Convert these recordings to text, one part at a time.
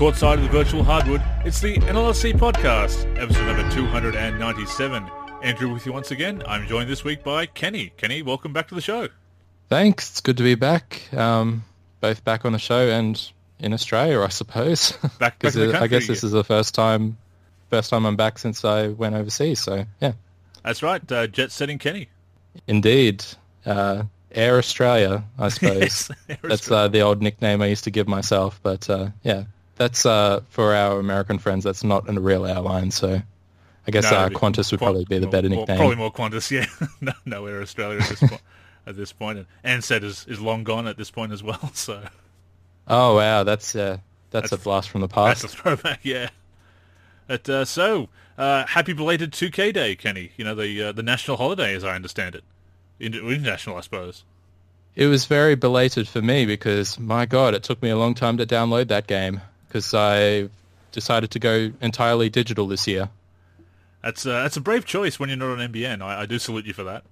Courtside of the virtual hardwood, it's the NLSC podcast, episode number 297. Andrew with you once again. I'm joined this week by Kenny. Kenny, welcome back to the show. Thanks. It's good to be back. Both back on the show and in Australia, I suppose. Back in the country. I guess this is the first time I'm back since I went overseas. So yeah, that's right. Jet setting Kenny. Indeed. Air Australia, I suppose. Yes, that's the old nickname I used to give myself. But yeah, that's for our American friends. That's not a real airline. So I guess Qantas would probably be the better nickname. Probably more Qantas. Yeah. no Air Australia at this point. And Ansett is long gone at this point as well. So. Oh wow, that's a blast from the past. That's a throwback. Yeah. Happy belated 2K Day, Kenny. You know, the national holiday, as I understand it. International, I suppose. It was very belated for me because, my God, it took me a long time to download that game because I decided to go entirely digital this year. That's a brave choice when you're not on NBN. I do salute you for that.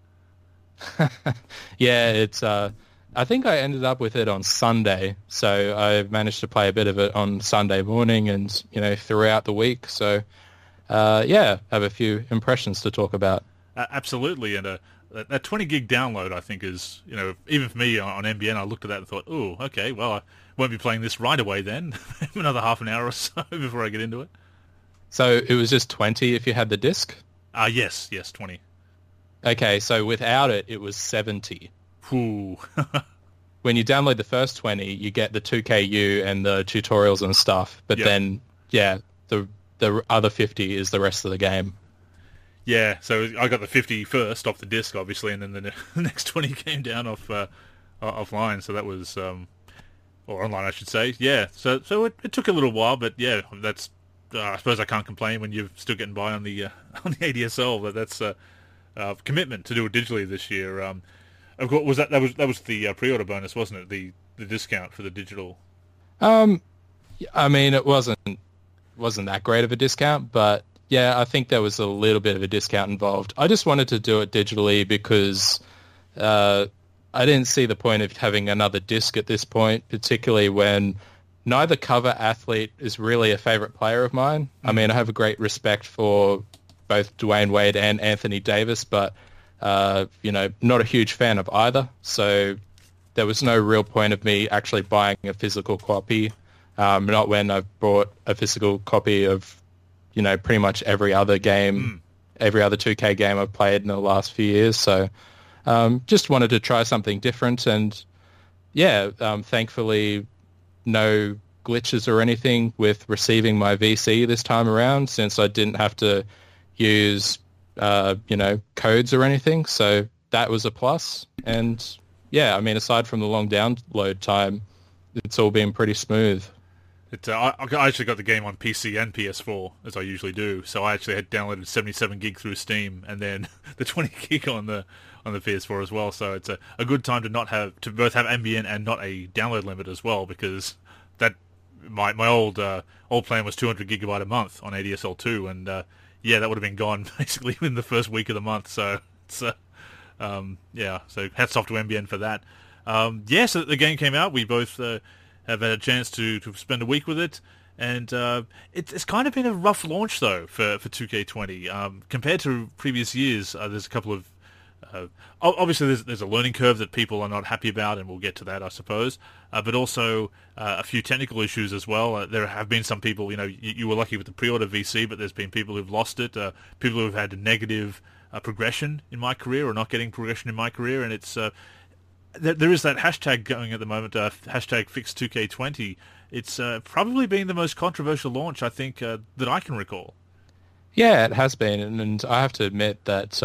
Yeah, it's. I think I ended up with it on Sunday, so I managed to play a bit of it on Sunday morning and throughout the week. So, yeah, have a few impressions to talk about. Absolutely, and that 20 gig download, I think, is, even for me on NBN, I looked at that and thought, oh, okay, well, I won't be playing this right away then. Another half an hour or so before I get into it. So it was just 20 if you had the disc? Yes, 20. Okay, so without it, it was 70. Ooh. When you download the first 20, you get the 2KU and the tutorials and stuff, but then, yeah, the other 50 is the rest of the game. Yeah, so I got the 50 first off the disc, obviously, and then the next 20 came down offline. So that was, or online, I should say. Yeah, so it took a little while, but yeah, that's. I suppose I can't complain when you're still getting by on the ADSL. But that's commitment to do it digitally this year. Of course, that was the pre-order bonus, wasn't it? The discount for the digital. I mean, it wasn't that great of a discount, but. Yeah, I think there was a little bit of a discount involved. I just wanted to do it digitally because I didn't see the point of having another disc at this point, particularly when neither cover athlete is really a favorite player of mine. Mm-hmm. I mean, I have a great respect for both Dwayne Wade and Anthony Davis, but, not a huge fan of either. So there was no real point of me actually buying a physical copy, not when I've bought a physical copy of pretty much every other game, every other 2K game I've played in the last few years. So just wanted to try something different. And yeah, thankfully no glitches or anything with receiving my VC this time around since I didn't have to use, codes or anything. So that was a plus. And yeah, I mean, aside from the long download time, it's all been pretty smooth. I actually got the game on PC and PS4, as I usually do. So I actually had downloaded 77 gig through Steam, and then the 20 gig on the PS4 as well. So it's a good time to both have NBN and not a download limit as well, because that my old plan was 200 gigabyte a month on ADSL 2, and that would have been gone basically in the first week of the month. So it's so hats off to NBN for that. So the game came out. We both. Have had a chance to spend a week with it, and it's kind of been a rough launch though for 2K20 compared to previous years. There's a couple of obviously there's a learning curve that people are not happy about, and we'll get to that, I suppose. But also a few technical issues as well. There have been some people, you were lucky with the pre-order VC, but there's been people who've lost it. People who've had a negative progression in my career or not getting progression in my career, and it's. There is that hashtag going at the moment, hashtag Fix2K20. It's probably been the most controversial launch, I think, that I can recall. Yeah, it has been, and I have to admit that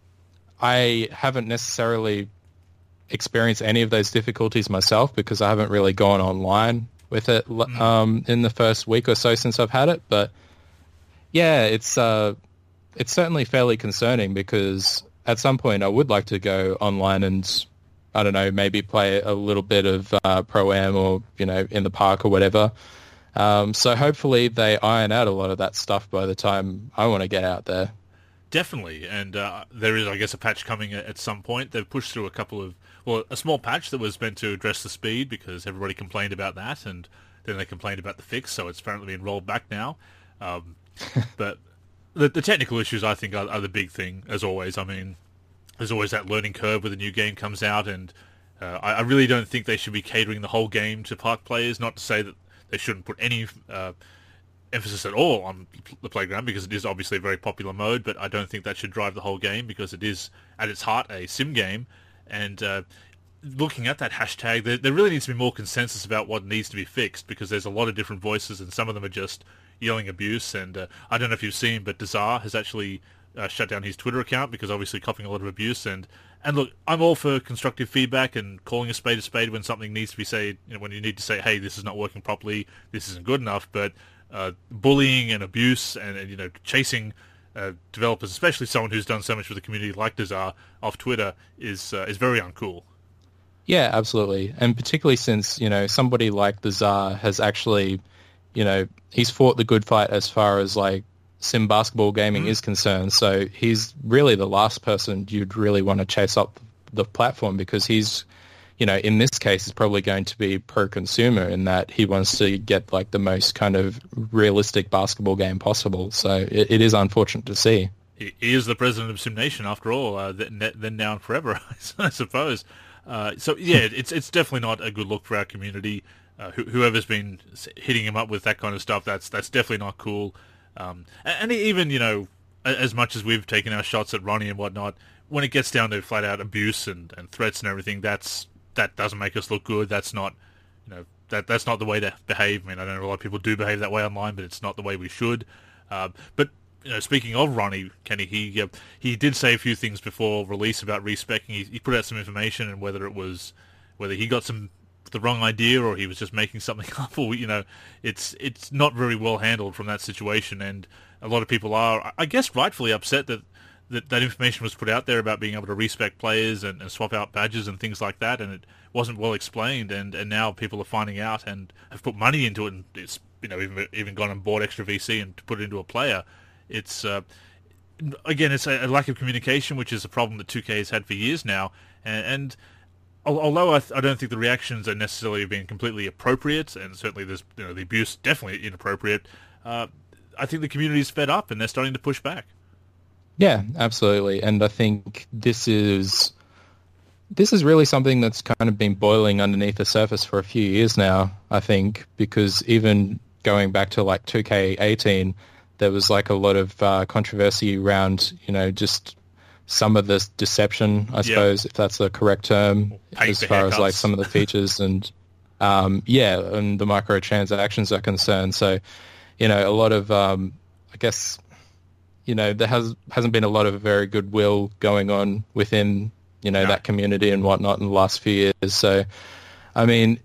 I haven't necessarily experienced any of those difficulties myself because I haven't really gone online with it in the first week or so since I've had it. But yeah, it's certainly fairly concerning because at some point I would like to go online and I don't know, maybe play a little bit of Pro-Am or, in the park or whatever. So hopefully they iron out a lot of that stuff by the time I want to get out there. Definitely, and there is, I guess, a patch coming at some point. They've pushed through a small patch that was meant to address the speed because everybody complained about that, and then they complained about the fix, so it's apparently been rolled back now. But the technical issues, I think, are the big thing, as always. I mean, there's always that learning curve when the new game comes out, and I really don't think they should be catering the whole game to park players. Not to say that they shouldn't put any emphasis at all on the playground, because it is obviously a very popular mode, but I don't think that should drive the whole game, because it is, at its heart, a sim game. And looking at that hashtag, there really needs to be more consensus about what needs to be fixed, because there's a lot of different voices, and some of them are just yelling abuse. And I don't know if you've seen, but Dazar has actually shut down his Twitter account, because obviously copying a lot of abuse. And look, I'm all for constructive feedback and calling a spade when something needs to be said, when you need to say, hey, this is not working properly, this isn't good enough. But bullying and abuse and chasing developers, especially someone who's done so much for the community like Dazar, off Twitter is very uncool. Yeah, absolutely. And particularly since, somebody like Dazar has actually, he's fought the good fight as far as like sim basketball gaming is concerned. So he's really the last person you'd really want to chase up the platform, because he's, in this case, is probably going to be pro-consumer in that he wants to get like the most kind of realistic basketball game possible. So it is unfortunate to see. He is the president of Sim Nation, after all, then now and forever, I suppose. So yeah, it's definitely not a good look for our community. Whoever's been hitting him up with that kind of stuff, that's definitely not cool. And even, as much as we've taken our shots at Ronnie and whatnot, when it gets down to flat out abuse and threats and everything, that doesn't make us look good. That's not, that's not the way to behave. I mean, I don't know, a lot of people do behave that way online, but it's not the way we should. But speaking of Ronnie, Kenny, he did say a few things before release about respecing. He put out some information, and whether he got the wrong idea or he was just making something up, or it's not very well handled from that situation. And a lot of people are, I guess, rightfully upset that information was put out there about being able to respec players and swap out badges and things like that, and it wasn't well explained, and now people are finding out and have put money into it, and it's even gone and bought extra VC and to put it into a player. It's again, it's a lack of communication, which is a problem that 2K has had for years now, and although I don't think the reactions are necessarily being completely appropriate, and certainly there's the abuse definitely inappropriate, I think the community's fed up and they're starting to push back. Yeah, absolutely. And I think this is really something that's kind of been boiling underneath the surface for a few years now, I think, because even going back to like 2K18, there was like a lot of controversy around, just some of this deception, I suppose, if that's the correct term, as far as like some of the features and and the microtransactions are concerned. So, a lot of, I guess, there hasn't been a lot of very goodwill going on within, that community and whatnot in the last few years. So, I mean,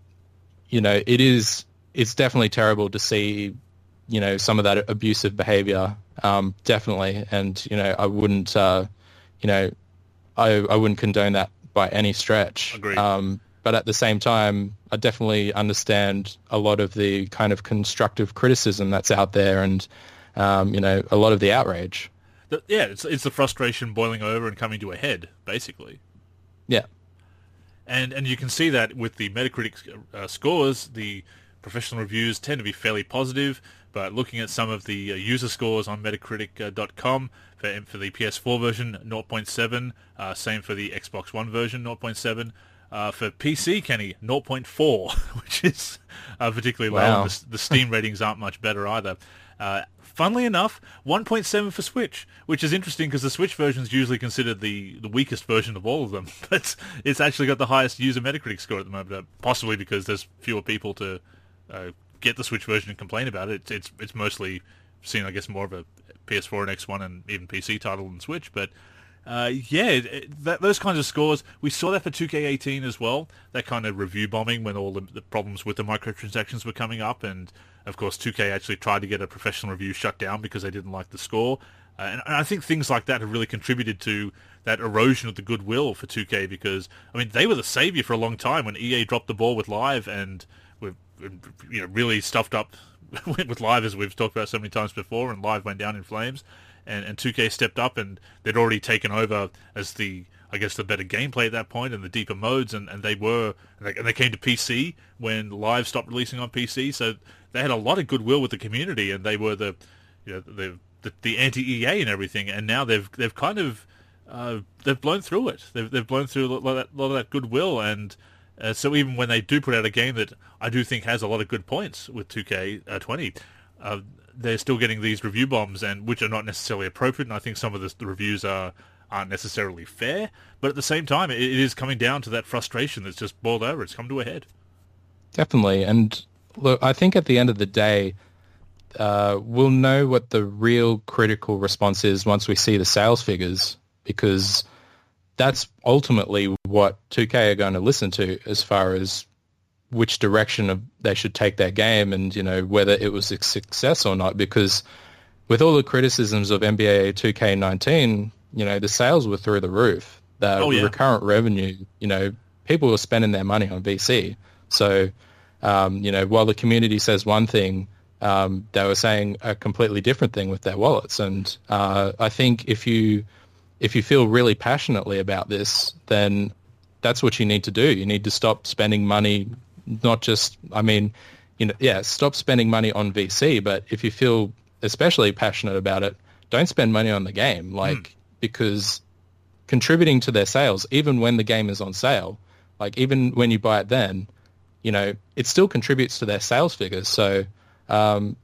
it's definitely terrible to see, some of that abusive behavior, definitely. And, I wouldn't, I wouldn't condone that by any stretch. Agreed. But at the same time, I definitely understand a lot of the kind of constructive criticism that's out there, and a lot of the outrage. It's the frustration boiling over and coming to a head, basically. Yeah. And you can see that with the Metacritic scores, the professional reviews tend to be fairly positive, but looking at some of the user scores on Metacritic.com for the PS4 version, 0.7, same for the Xbox One version, 0.7. For PC, Kenny, 0.4, which is particularly low. Wow. The Steam ratings aren't much better either. Funnily enough, 1.7 for Switch, which is interesting because the Switch version is usually considered the weakest version of all of them, but it's actually got the highest user Metacritic score at the moment, possibly because there's fewer people to get the Switch version and complain about it. It's mostly seen, I guess, more of a PS4 and X1 and even PC title than Switch, but those kinds of scores, we saw that for 2K18 as well, that kind of review bombing when all the problems with the microtransactions were coming up, and of course 2K actually tried to get a professional review shut down because they didn't like the score, and I think things like that have really contributed to that erosion of the goodwill for 2K, because, I mean, they were the savior for a long time when EA dropped the ball with Live and were really stuffed up with Live, as we've talked about so many times before, and Live went down in flames. And 2K stepped up, and they'd already taken over as the I guess, the better gameplay at that point and the deeper modes, and they came to PC when Live stopped releasing on PC, so they had a lot of goodwill with the community, and they were the anti-EA and everything, and now they've kind of they've blown through it. They've blown through a lot of that goodwill, and so even when they do put out a game that I do think has a lot of good points with 2K20, they're still getting these review bombs, and which are not necessarily appropriate. And I think some of the reviews aren't necessarily fair, but at the same time, it is coming down to that frustration that's just boiled over. It's come to a head. Definitely, and look, I think at the end of the day, we'll know what the real critical response is once we see the sales figures, because that's ultimately what 2K are going to listen to as far as which direction they should take their game, and whether it was a success or not. Because with all the criticisms of NBA 2K19, the sales were through the roof. The recurrent revenue, people were spending their money on VC. So, while the community says one thing, they were saying a completely different thing with their wallets. And I think if you feel really passionately about this, then that's what you need to do. You need to stop spending money, stop spending money on VC, but if you feel especially passionate about it, don't spend money on the game, because contributing to their sales, even when the game is on sale, even when you buy it then, it still contributes to their sales figures. So, I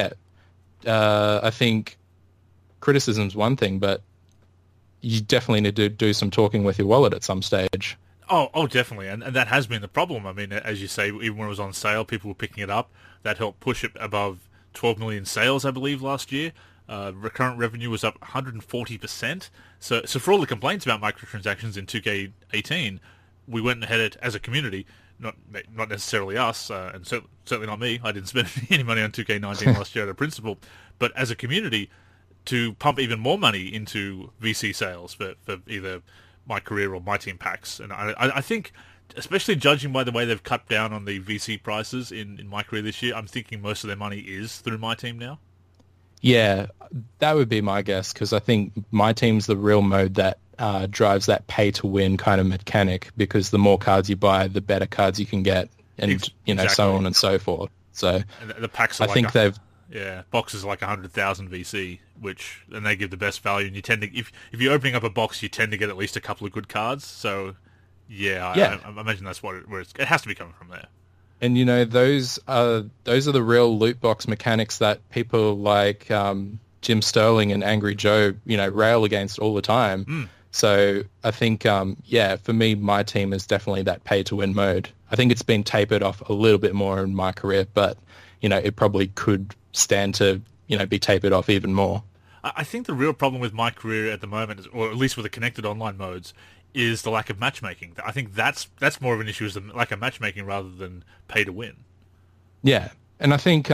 think criticism's one thing, but you definitely need to do some talking with your wallet at some stage. Oh, definitely, and that has been the problem. I mean, as you say, even when it was on sale, people were picking it up. That helped push it above 12 million sales, I believe, last year. Recurrent revenue was up 140%. So for all the complaints about microtransactions in 2K18, we went ahead as a community, not necessarily us, and certainly not me. I didn't spend any money on 2K19 last year out of principle, but as a community, to pump even more money into VC sales for either My Career or My Team packs. And I think, especially judging by the way they've cut down on the VC prices in My Career this year, I'm thinking most of their money is through My Team now. Yeah, that would be my guess, because I think My Team's the real mode that drives that pay-to-win kind of mechanic, because the more cards you buy, the better cards you can get, and exactly. So on and so forth. So and the packs are boxes are like 100,000 VC, and they give the best value, and you tend to, if you're opening up a box, you tend to get at least a couple of good cards. So I imagine that's where it has to be coming from there. And those are the real loot box mechanics that people like Jim Sterling and Angry Joe rail against all the time. So I think for me, My Team is definitely that pay to win mode. I think it's been tapered off a little bit more in My Career, but it probably could stand to be tapered off even more. I think the real problem with My Career at the moment, or at least with the connected online modes, is the lack of matchmaking. I think that's more of an issue, is the lack of matchmaking rather than pay to win. Yeah, and I think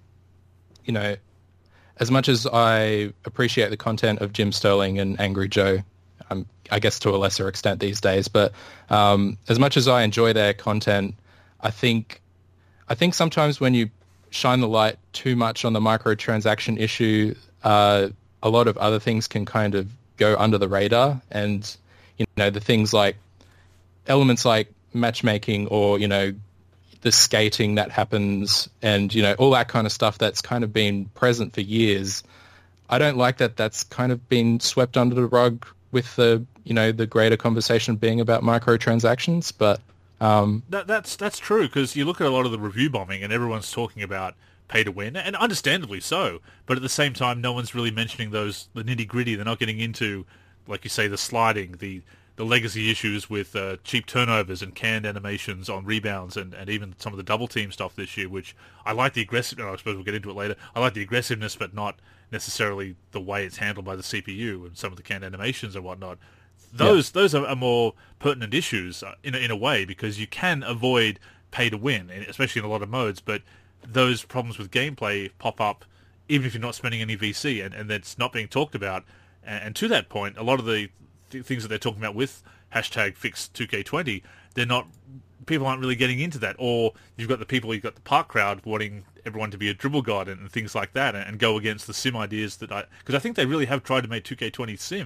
as much as I appreciate the content of Jim Sterling and Angry Joe, I guess to a lesser extent these days, but as much as I enjoy their content, I think sometimes when you shine the light too much on the microtransaction issue, a lot of other things can kind of go under the radar, and the things like elements like matchmaking, or the skating that happens, and all that kind of stuff that's kind of been present for years. I don't like that that's kind of been swept under the rug with the the greater conversation being about microtransactions. But that's true, because you look at a lot of the review bombing and everyone's talking about pay to win, and understandably so, but at the same time no one's really mentioning the nitty gritty. They're not getting into, like you say, the sliding, the legacy issues with cheap turnovers and canned animations on rebounds, and even some of the double team stuff this year, which I like the aggressiveness. I suppose we'll get into it later. I like the aggressiveness, but not necessarily the way it's handled by the CPU and some of the canned animations and whatnot. Those are more pertinent issues in a way, because you can avoid pay to win, especially in a lot of modes, but those problems with gameplay pop up even if you're not spending any VC, and that's not being talked about. And to that point, a lot of the things that they're talking about with hashtag fix 2K20, people aren't really getting into that. Or you've got the park crowd wanting everyone to be a dribble god and things like that, and go against the sim ideas because I think they really have tried to make 2K20 sim,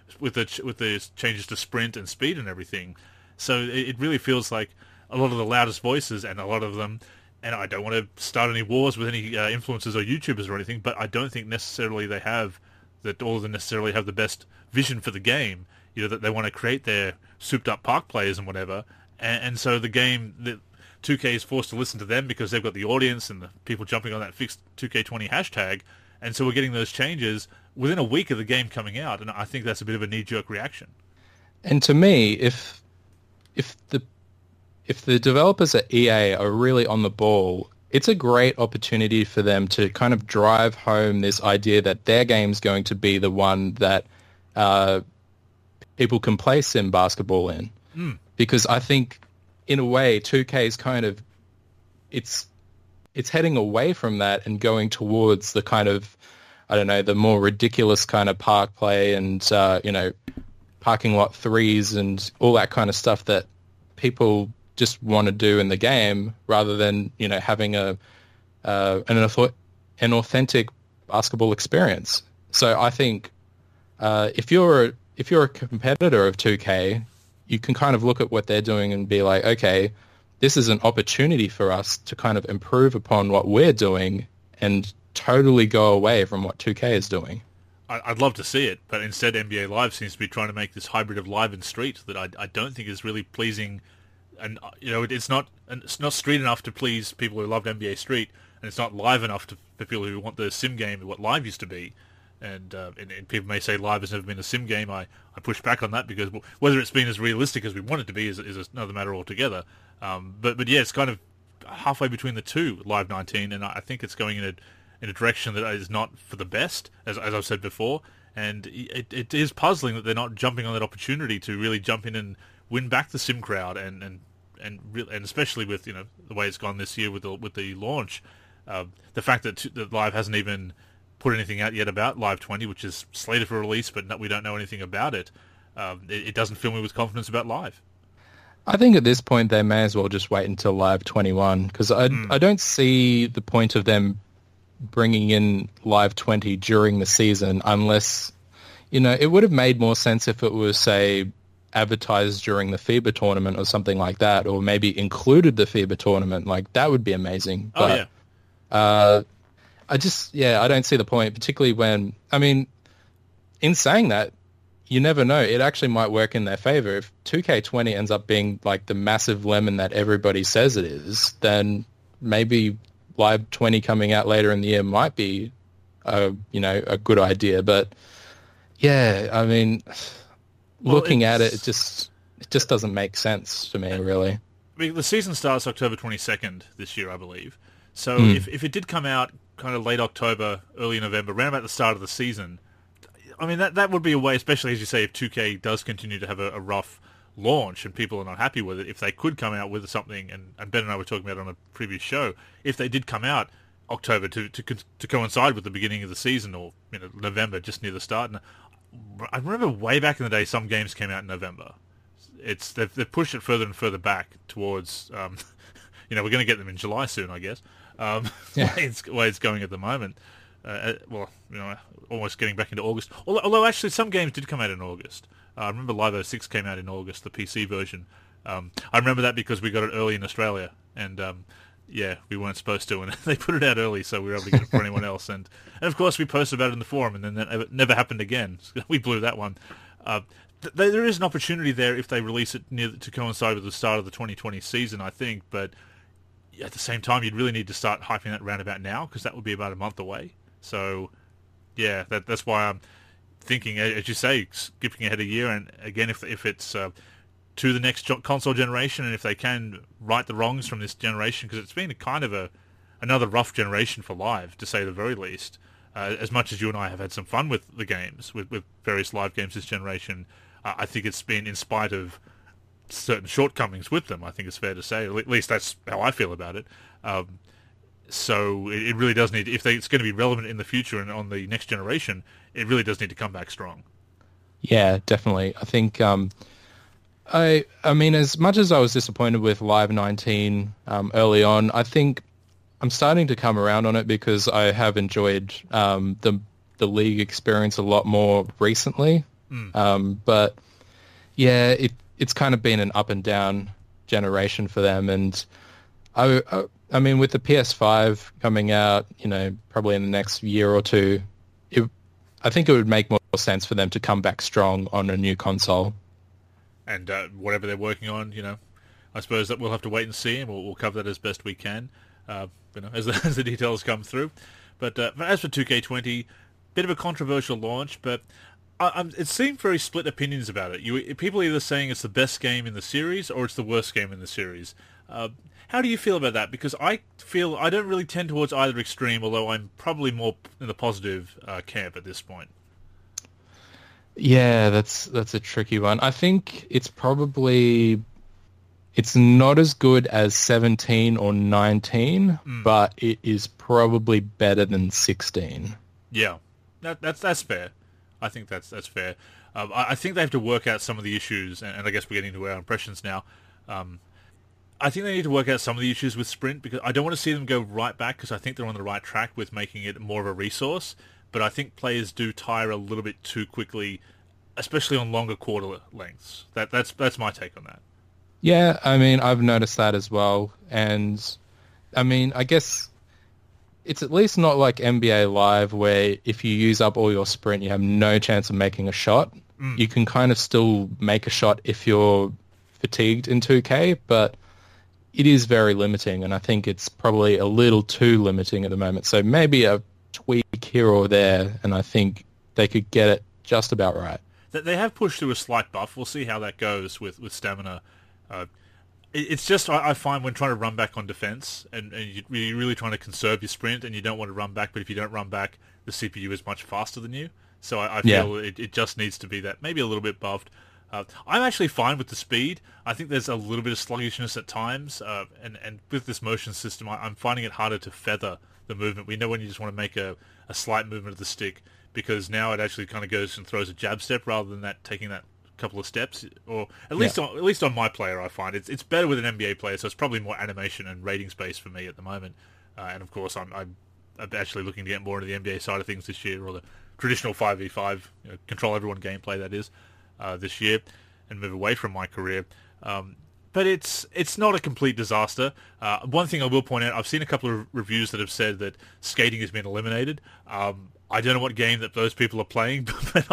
with the changes to sprint and speed and everything. So it really feels like a lot of the loudest voices and a lot of them. And I don't want to start any wars with any influencers or YouTubers or anything, but I don't think necessarily all of them necessarily have the best vision for the game. You know, that they want to create their souped-up park players and whatever, and so the game, 2K is forced to listen to them because they've got the audience and the people jumping on that fixed 2K20 hashtag, and so we're getting those changes within a week of the game coming out, and I think that's a bit of a knee-jerk reaction. And to me, if the developers at EA are really on the ball, it's a great opportunity for them to kind of drive home this idea that their game's going to be the one that people can play sim basketball in. Because I think, in a way, 2K is kind of, it's heading away from that and going towards the kind of, I don't know, the more ridiculous kind of park play and, parking lot threes and all that kind of stuff that people just want to do in the game, rather than, having an authentic basketball experience. So I think if you're a competitor of 2K, you can kind of look at what they're doing and be like, okay, this is an opportunity for us to kind of improve upon what we're doing and totally go away from what 2K is doing. I'd love to see it, but instead NBA Live seems to be trying to make this hybrid of live and street that I don't think is really pleasing. And it's not street enough to please people who loved NBA Street, and it's not live enough for people who want the sim game, what Live used to be. And people may say Live has never been a sim game. I push back on that because whether it's been as realistic as we want it to be is another matter altogether. But yeah, it's kind of halfway between the two, Live 19, and I think it's going in a direction that is not for the best, as I've said before. And it is puzzling that they're not jumping on that opportunity to really jump in and win back the sim crowd, and especially with the way it's gone this year with the launch, the fact that Live hasn't even put anything out yet about Live 20, which is slated for release, but we don't know anything about it. It doesn't fill me with confidence about Live. I think at this point they may as well just wait until Live 21, because I don't see the point of them bringing in Live 20 during the season unless, it would have made more sense if it was, say, advertised during the FIBA tournament or something like that, or maybe included the FIBA tournament. Like, that would be amazing. But, I don't see the point, particularly when, in saying that, you never know. It actually might work in their favor. If 2K20 ends up being like the massive lemon that everybody says it is, then maybe Live 20 coming out later in the year might be, a good idea. But yeah, looking at it, it just doesn't make sense to me, really. The season starts October 22nd this year, I believe. So if it did come out kind of late October, early November, around about the start of the season, that would be a way, especially as you say, if 2K does continue to have a rough launch and people are not happy with it, if they could come out with something, and Ben and I were talking about it on a previous show, if they did come out October to coincide with the beginning of the season, or November, just near the start. And I remember way back in the day, some games came out in November. They've pushed it further and further back towards, we're going to get them in July soon, I guess. Way it's going at the moment. Almost getting back into August. Although actually some games did come out in August. I remember Live 06 came out in August, the PC version. I remember that because we got it early in Australia, and we weren't supposed to, and they put it out early, so we were able to get it for anyone else. And of course we posted about it in the forum, and then that never happened again. We blew that one. There is an opportunity there if they release it to coincide with the start of the 2020 season, I think, but at the same time, you'd really need to start hyping that round about now, because that would be about a month away. So, yeah, that's why I'm thinking, as you say, skipping ahead a year, and again, if it's to the next console generation, and if they can right the wrongs from this generation, because it's been kind of another rough generation for Live, to say the very least. As much as you and I have had some fun with the games, with various Live games this generation, I think it's been in spite of certain shortcomings with them, I think it's fair to say. At least that's how I feel about it. So it really does need, if it's going to be relevant in the future and on the next generation, it really does need to come back strong. Yeah, definitely. I think, as much as I was disappointed with Live 19 early on, I think I'm starting to come around on it because I have enjoyed the league experience a lot more recently. But yeah, it's kind of been an up and down generation for them. And I mean, with the PS5 coming out, probably in the next year or two, I think it would make more sense for them to come back strong on a new console. And whatever they're working on, I suppose that we'll have to wait and see, and we'll cover that as best we can, as the details come through. But as for 2K20, bit of a controversial launch, but it seemed very split opinions about it. People either saying it's the best game in the series or it's the worst game in the series. How do you feel about that? Because I feel I don't really tend towards either extreme, although I'm probably more in the positive camp at this point. Yeah, that's a tricky one. I think it's not as good as 17 or 19, but it is probably better than 16. Yeah, that's fair. I think that's fair. I think they have to work out some of the issues, and I guess we're getting into our impressions now. I think they need to work out some of the issues with Sprint, because I don't want to see them go right back, because I think they're on the right track with making it more of a resource. But I think players do tire a little bit too quickly, especially on longer quarter lengths. That's my take on that. Yeah, I mean, I've noticed that as well. And, I mean, I guess it's at least not like NBA Live, where if you use up all your sprint, you have no chance of making a shot. You can kind of still make a shot if you're fatigued in 2K, but it is very limiting, and I think it's probably a little too limiting at the moment. So maybe a tweak here or there, and I think they could get it just about right. They have pushed through a slight buff. We'll see how that goes with stamina. It's just, I find when trying to run back on defense, and you're really trying to conserve your sprint, and you don't want to run back, but if you don't run back, the CPU is much faster than you. So I feel it just needs to be that, maybe a little bit buffed. I'm actually fine with the speed. I think there's a little bit of sluggishness at times, and with this motion system, I'm finding it harder to feather the movement. We know when you just want to make a slight movement of the stick, because now it actually kind of goes and throws a jab step rather than that taking that couple of steps, or at least on my player, I find it's better with an NBA player, so it's probably more animation and rating space for me at the moment. And of course, I'm actually looking to get more into the NBA side of things this year, or the traditional 5v5 control everyone gameplay that is this year, and move away from my career. But it's not a complete disaster. One thing I will point out, I've seen a couple of reviews that have said that skating has been eliminated. I don't know what game that those people are playing, but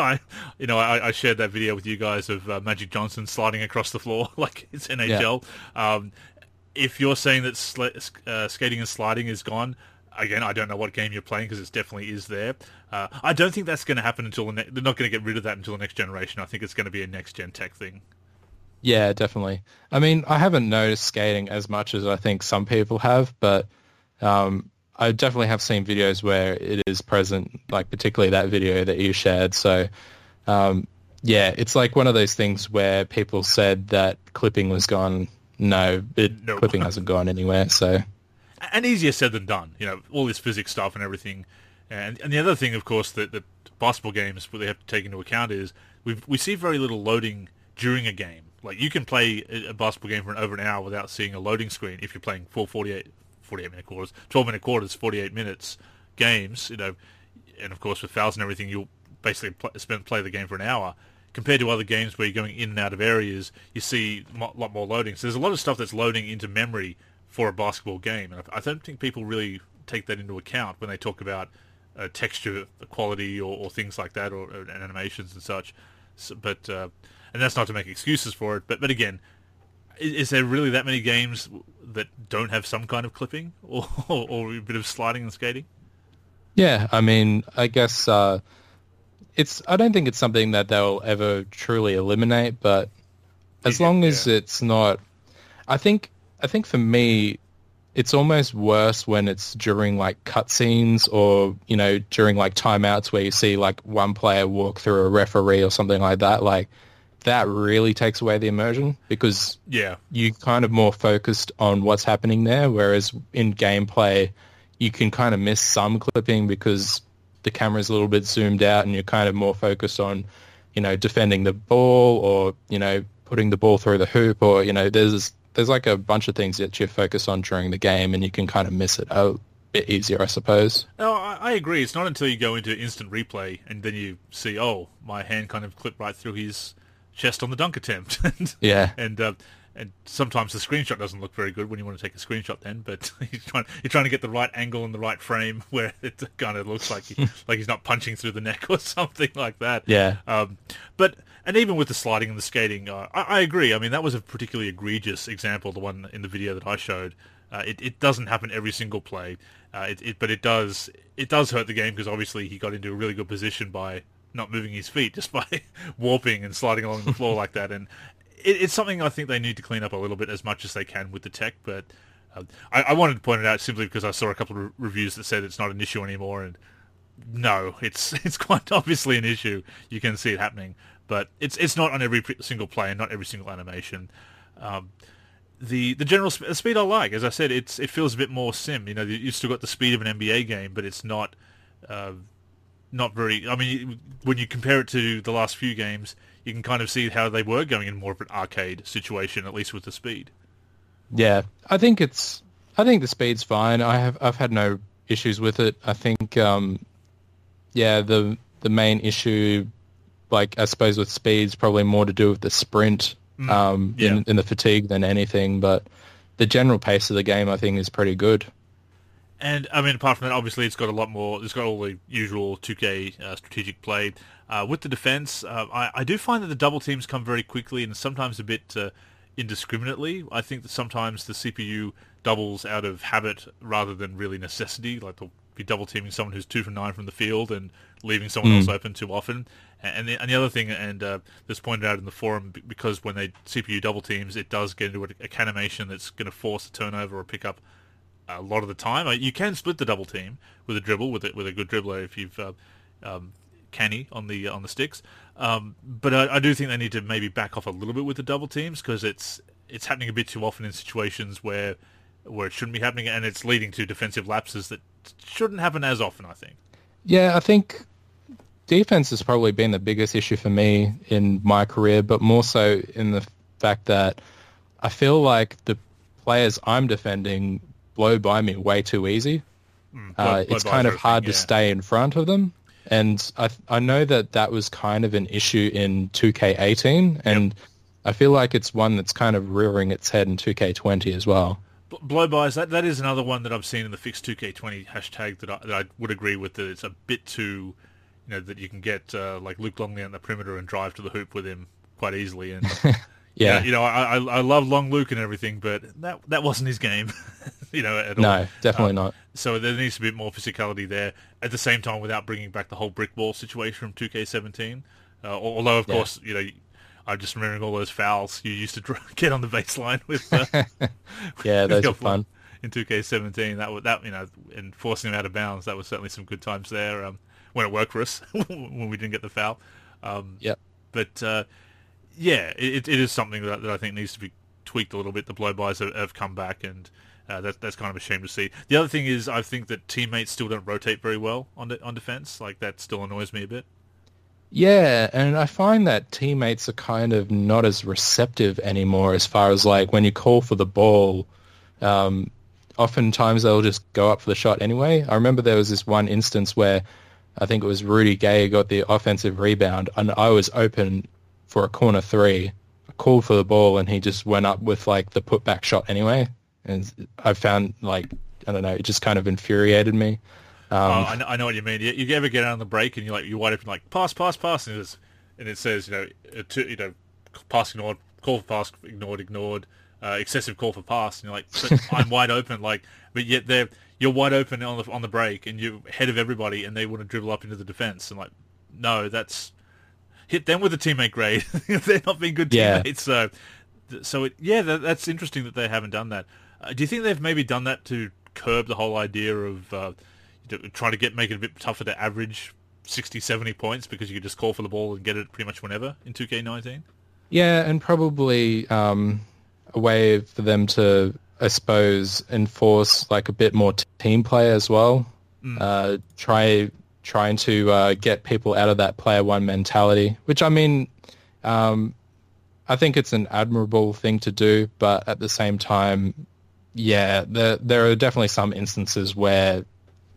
I shared that video with you guys of Magic Johnson sliding across the floor like it's NHL. Yeah. If you're saying that skating and sliding is gone, again, I don't know what game you're playing, because it definitely is there. I don't think that's going to happen until they're not going to get rid of that until the next generation. I think it's going to be a next-gen tech thing. Yeah, definitely. I mean, I haven't noticed skating as much as I think some people have, but I definitely have seen videos where it is present, like particularly that video that you shared. So, it's like one of those things where people said that clipping was gone. No. Clipping hasn't gone anywhere. So, and easier said than done. All this physics stuff and everything. And the other thing, of course, that basketball games, what they have to take into account is we see very little loading during a game. Like, you can play a basketball game for over an hour without seeing a loading screen if you're playing 48-minute quarters, 12-minute quarters, 48 minutes games, and of course with fouls and everything, you'll basically play the game for an hour. Compared to other games where you're going in and out of areas, you see a lot more loading. So there's a lot of stuff that's loading into memory for a basketball game, and I don't think people really take that into account when they talk about texture quality or things like that, or animations and such. So, and that's not to make excuses for it, but again, is there really that many games that don't have some kind of clipping or a bit of sliding and skating? Yeah, I mean, I guess I don't think it's something that they'll ever truly eliminate, but as long as it's not, I think for me, it's almost worse when it's during like cutscenes or, during like timeouts where you see like one player walk through a referee or something like that. Like, that really takes away the immersion, because you kind of more focused on what's happening there, whereas in gameplay you can kind of miss some clipping because the camera's a little bit zoomed out and you're kind of more focused on, defending the ball or, putting the ball through the hoop, or, there's like a bunch of things that you focus on during the game and you can kind of miss it. bit easier, I suppose. No, I agree. It's not until you go into instant replay and then you see, oh, my hand kind of clipped right through his chest on the dunk attempt. Yeah. And sometimes the screenshot doesn't look very good when you want to take a screenshot then, but you're trying to get the right angle and the right frame where it kind of looks like like he's not punching through the neck or something like that. Yeah. And even with the sliding and the skating, I agree. I mean, that was a particularly egregious example, the one in the video that I showed. It doesn't happen every single play, but it does hurt the game because obviously he got into a really good position by not moving his feet, just by warping and sliding along the floor like that. And it's something I think they need to clean up a little bit as much as they can with the tech. But I wanted to point it out simply because I saw a couple of reviews that said it's not an issue anymore. And no, it's quite obviously an issue. You can see it happening, but it's not on every single play and not every single animation. The general speed I like, as I said, it feels a bit more sim. You know, you've still got the speed of an NBA game, but it's not very. I mean, when you compare it to the last few games, you can kind of see how they were going in more of an arcade situation, at least with the speed. Yeah, I think the speed's fine. I've had no issues with it. I think, the main issue, like I suppose with speed's probably more to do with the sprint, in the fatigue than anything. But the general pace of the game, I think, is pretty good. And, I mean, apart from that, obviously it's got a lot more, it's got all the usual 2K strategic play. With the defense, I do find that the double teams come very quickly and sometimes a bit indiscriminately. I think that sometimes the CPU doubles out of habit rather than really necessity. Like they'll be double teaming someone who's 2 for 9 from the field and leaving someone else open too often. And the other thing, and this pointed out in the forum, because when they CPU double teams, it does get into a animation that's going to force a turnover or pick up a lot of the time. You can split the double team with a dribble, with a good dribbler if you've canny on the sticks. But I do think they need to maybe back off a little bit with the double teams because it's happening a bit too often in situations where it shouldn't be happening, and it's leading to defensive lapses that shouldn't happen as often, I think. Yeah, I think defense has probably been the biggest issue for me in my career, but more so in the fact that I feel like the players I'm defending blow by me way too easy. It's kind of hard to stay in front of them. And I know that was kind of an issue in 2K18, and I feel like it's one that's kind of rearing its head in 2K20 as well. Blow-bys, that is another one that I've seen in the fixed 2K20 hashtag that I would agree with, that it's a bit too, that you can get like Luke Longley on the perimeter and drive to the hoop with him quite easily. And yeah, I love Long Luke and everything, but that wasn't his game, at all. No, definitely not. So there needs to be more physicality there at the same time without bringing back the whole brick wall situation from 2K17. Although, of course, I'm just remembering all those fouls you used to get on the baseline with. Yeah, those are fun. In 2K17, that and forcing them out of bounds, that was certainly some good times there. When it worked for us, when we didn't get the foul. But it is something that I think needs to be tweaked a little bit. The blow-bys have come back, and that's kind of a shame to see. The other thing is, I think that teammates still don't rotate very well on defense. Like, that still annoys me a bit. Yeah, and I find that teammates are kind of not as receptive anymore as far as, like, when you call for the ball, oftentimes they'll just go up for the shot anyway. I remember there was this one instance where I think it was Rudy Gay got the offensive rebound, and I was open for a corner three. I called for the ball, and he just went up with, like, the putback shot anyway. And I found, like, I don't know, it just kind of infuriated me. I know what you mean. You ever get out on the break and you're wide open, like, pass, and it says, pass ignored, call for pass ignored, excessive call for pass, and you're like, but I'm wide open, like, but yet you're wide open on the break and you're ahead of everybody and they want to dribble up into the defense, and like, no, that's hit them with a teammate grade. They're not being good teammates. Yeah. So that's interesting that they haven't done that. Do you think they've maybe done that to curb the whole idea of trying to make it a bit tougher to average 60, 70 points because you could just call for the ball and get it pretty much whenever in 2K19? Yeah, and probably a way for them to, I suppose, enforce like a bit more team play as well. Trying to get people out of that player one mentality, which, I mean, I think it's an admirable thing to do, but at the same time, yeah, there are definitely some instances where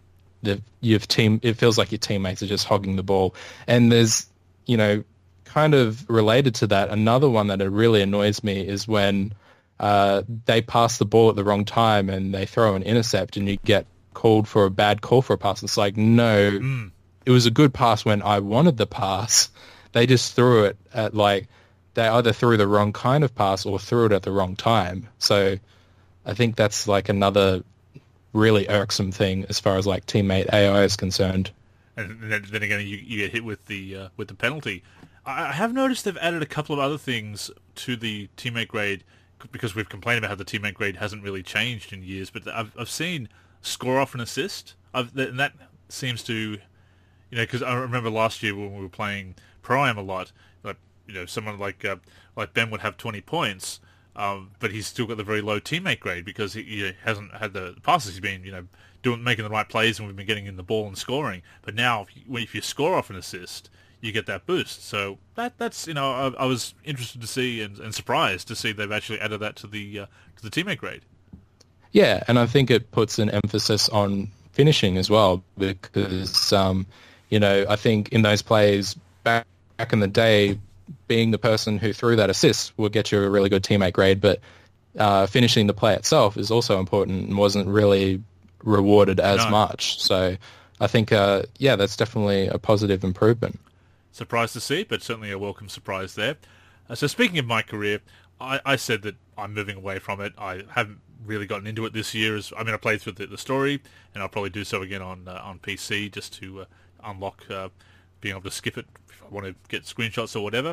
it feels like your teammates are just hogging the ball. And there's, kind of related to that, another one that really annoys me is when they pass the ball at the wrong time and they throw an intercept and you get called for a bad call for a pass. It's like, no, it was a good pass when I wanted the pass. They just threw it at they either threw the wrong kind of pass or threw it at the wrong time. So I think that's another really irksome thing as far as teammate AI is concerned. And then again, you get hit with the penalty. I have noticed they've added a couple of other things to the teammate grade because we've complained about how the teammate grade hasn't really changed in years. But I've seen score off an assist, and that seems to, because I remember last year when we were playing Pro-Am a lot, someone like Ben would have 20 points, but he's still got the very low teammate grade because he hasn't had the passes. He's been, making the right plays, and we've been getting in the ball and scoring. But now, if you score off an assist, you get that boost. So that's I was interested to see and surprised to see they've actually added that to the teammate grade. Yeah, and I think it puts an emphasis on finishing as well because I think in those plays back in the day, being the person who threw that assist will get you a really good teammate grade, but finishing the play itself is also important and wasn't really rewarded as much. So I think that's definitely a positive improvement. Surprised to see, but certainly a welcome surprise there. So speaking of my career, I said that I'm moving away from it. I haven't really gotten into it this year. I played through the story, and I'll probably do so again on PC just to unlock being able to skip it if I want to get screenshots or whatever.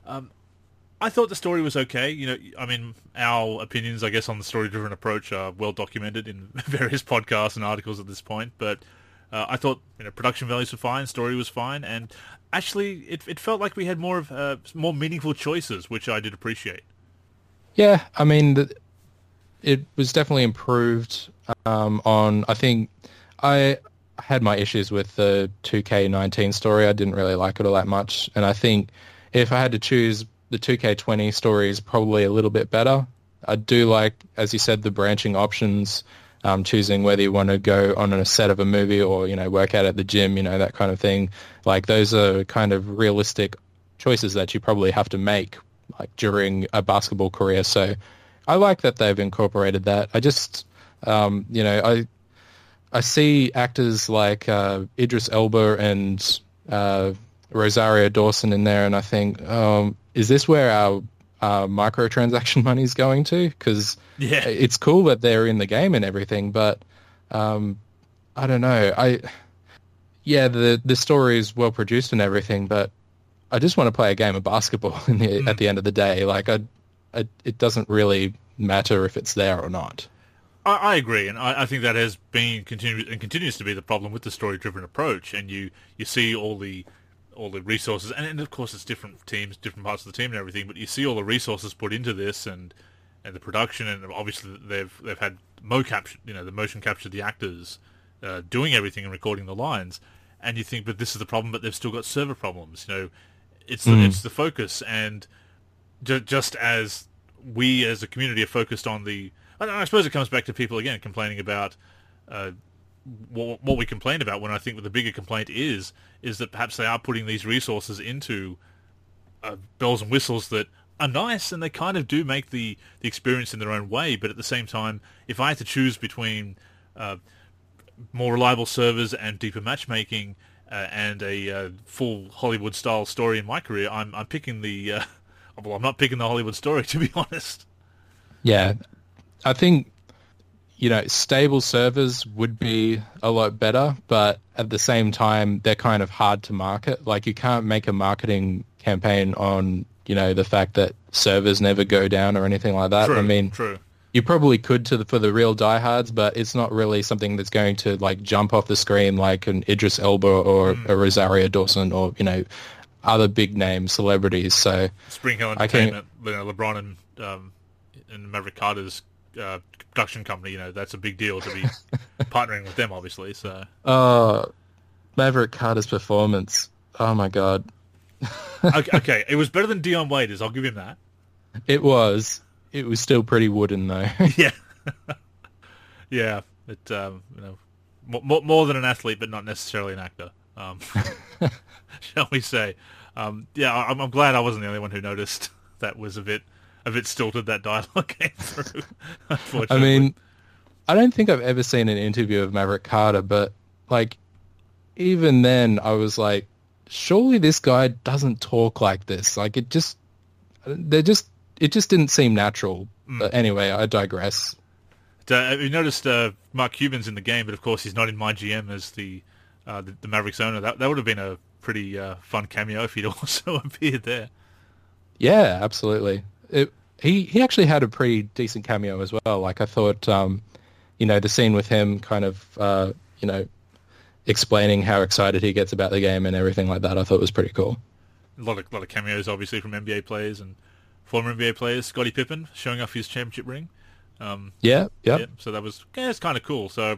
I thought the story was okay. Our opinions, I guess, on the story-driven approach are well documented in various podcasts and articles at this point, but I thought production values were fine, story was fine, and actually it felt like we had more meaningful choices, which I did appreciate. Yeah, it was definitely improved on, I think, I had my issues with the 2K19 story. I didn't really like it all that much, and I think if I had to choose, the 2K20 story is probably a little bit better. I do like, as you said, the branching options, choosing whether you want to go on a set of a movie or, work out at the gym, that kind of thing. Those are kind of realistic choices that you probably have to make, during a basketball career. So I like that they've incorporated that. I just, I see actors like Idris Elba and Rosario Dawson in there, and I think, is this where our microtransaction money is going to? Because it's cool that they're in the game and everything, but I don't know. The story is well produced and everything, but I just want to play a game of basketball at the end of the day. It doesn't really matter if it's there or not. I agree, and I think that has been continues to be the problem with the story-driven approach. And you see all the resources, and of course it's different teams, different parts of the team and everything, but you see all the resources put into this and the production, and obviously they've had the motion capture the actors doing everything and recording the lines, and you think, but this is the problem, but they've still got server problems. It's the focus, and just as we as a community are focused on I suppose it comes back to people again complaining about what we complained about, when I think the bigger complaint is that perhaps they are putting these resources into bells and whistles that are nice, and they kind of do make the experience in their own way, but at the same time, if I had to choose between more reliable servers and deeper matchmaking and a full Hollywood-style story in my career, I'm picking the... I'm not picking the Hollywood story, to be honest. Yeah, I think... stable servers would be a lot better, but at the same time, they're kind of hard to market. You can't make a marketing campaign on, the fact that servers never go down or anything like that. True, true. You probably could for the real diehards, but it's not really something that's going to, jump off the screen like an Idris Elba or a Rosario Dawson or, other big-name celebrities. So Spring Hill Entertainment, LeBron and Maverick Carter's production company, that's a big deal to be partnering with them, obviously. So, Maverick Carter's performance, oh my god. Okay, it was better than Dion Waiters, I'll give him that. It was still pretty wooden though. Yeah. Yeah, more than an athlete, but not necessarily an actor. Shall we say? Yeah, I'm glad I wasn't the only one who noticed that was a bit stilted. That dialogue came through. I Unfortunately, mean, I don't think I've ever seen an interview of Maverick Carter, but like even then, I was like, surely this guy doesn't talk like this. Like it just didn't seem natural. But anyway, I digress. You noticed Mark Cuban's in the game, but of course he's not in My GM as the Mavericks owner. That would have been a pretty fun cameo if he'd also appeared there. Yeah, absolutely. He actually had a pretty decent cameo as well. Like I thought, the scene with him kind of, explaining how excited he gets about the game and everything like that, I thought was pretty cool. A lot of cameos, obviously, from NBA players and former NBA players. Scottie Pippen showing off his championship ring. Yeah. So it's kind of cool. So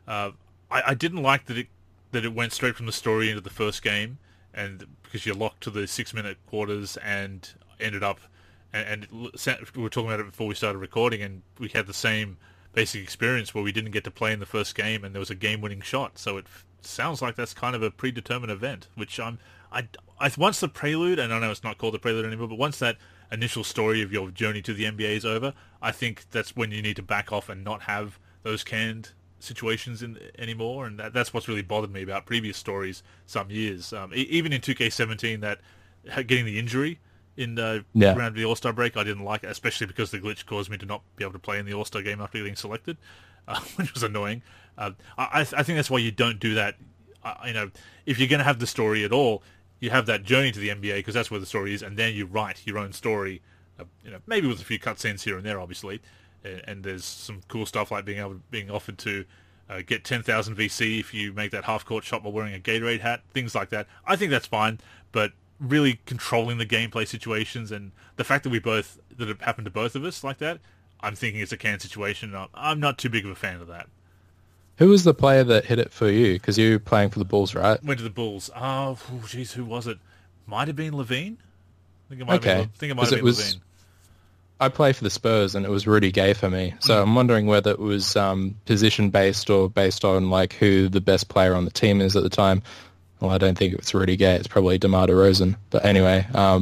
I didn't like that it went straight from the story into the first game, and because you're locked to the 6-minute quarters and ended up, and we were talking about it before we started recording, and we had the same basic experience where we didn't get to play in the first game, and there was a game-winning shot. So it sounds like that's kind of a predetermined event, which once the prelude, and I know it's not called the prelude anymore, but once that initial story of your journey to the NBA is over, I think that's when you need to back off and not have those canned situations anymore, and that's what's really bothered me about previous stories some years. Even in 2K17, that getting the injury in around the All-Star break, I didn't like it, especially because the glitch caused me to not be able to play in the All-Star game after getting selected, which was annoying. I think that's why you don't do that. If you're going to have the story at all, you have that journey to the NBA because that's where the story is, and then you write your own story, maybe with a few cutscenes here and there, obviously. And there's some cool stuff like being offered to get 10,000 VC if you make that half-court shot while wearing a Gatorade hat, things like that. I think that's fine, but really controlling the gameplay situations and the fact that that it happened to both of us like that, I'm thinking it's a canned situation. I'm not too big of a fan of that. Who was the player that hit it for you? Because you were playing for the Bulls, right? Went to the Bulls. Oh, geez, who was it? Might have been Levine. I think it might have been Levine. I play for the Spurs, and it was Rudy Gay for me. So I'm wondering whether it was position-based or based on like who the best player on the team is at the time. Well, I don't think it's Rudy Gay. It's probably DeMar DeRozan. But anyway,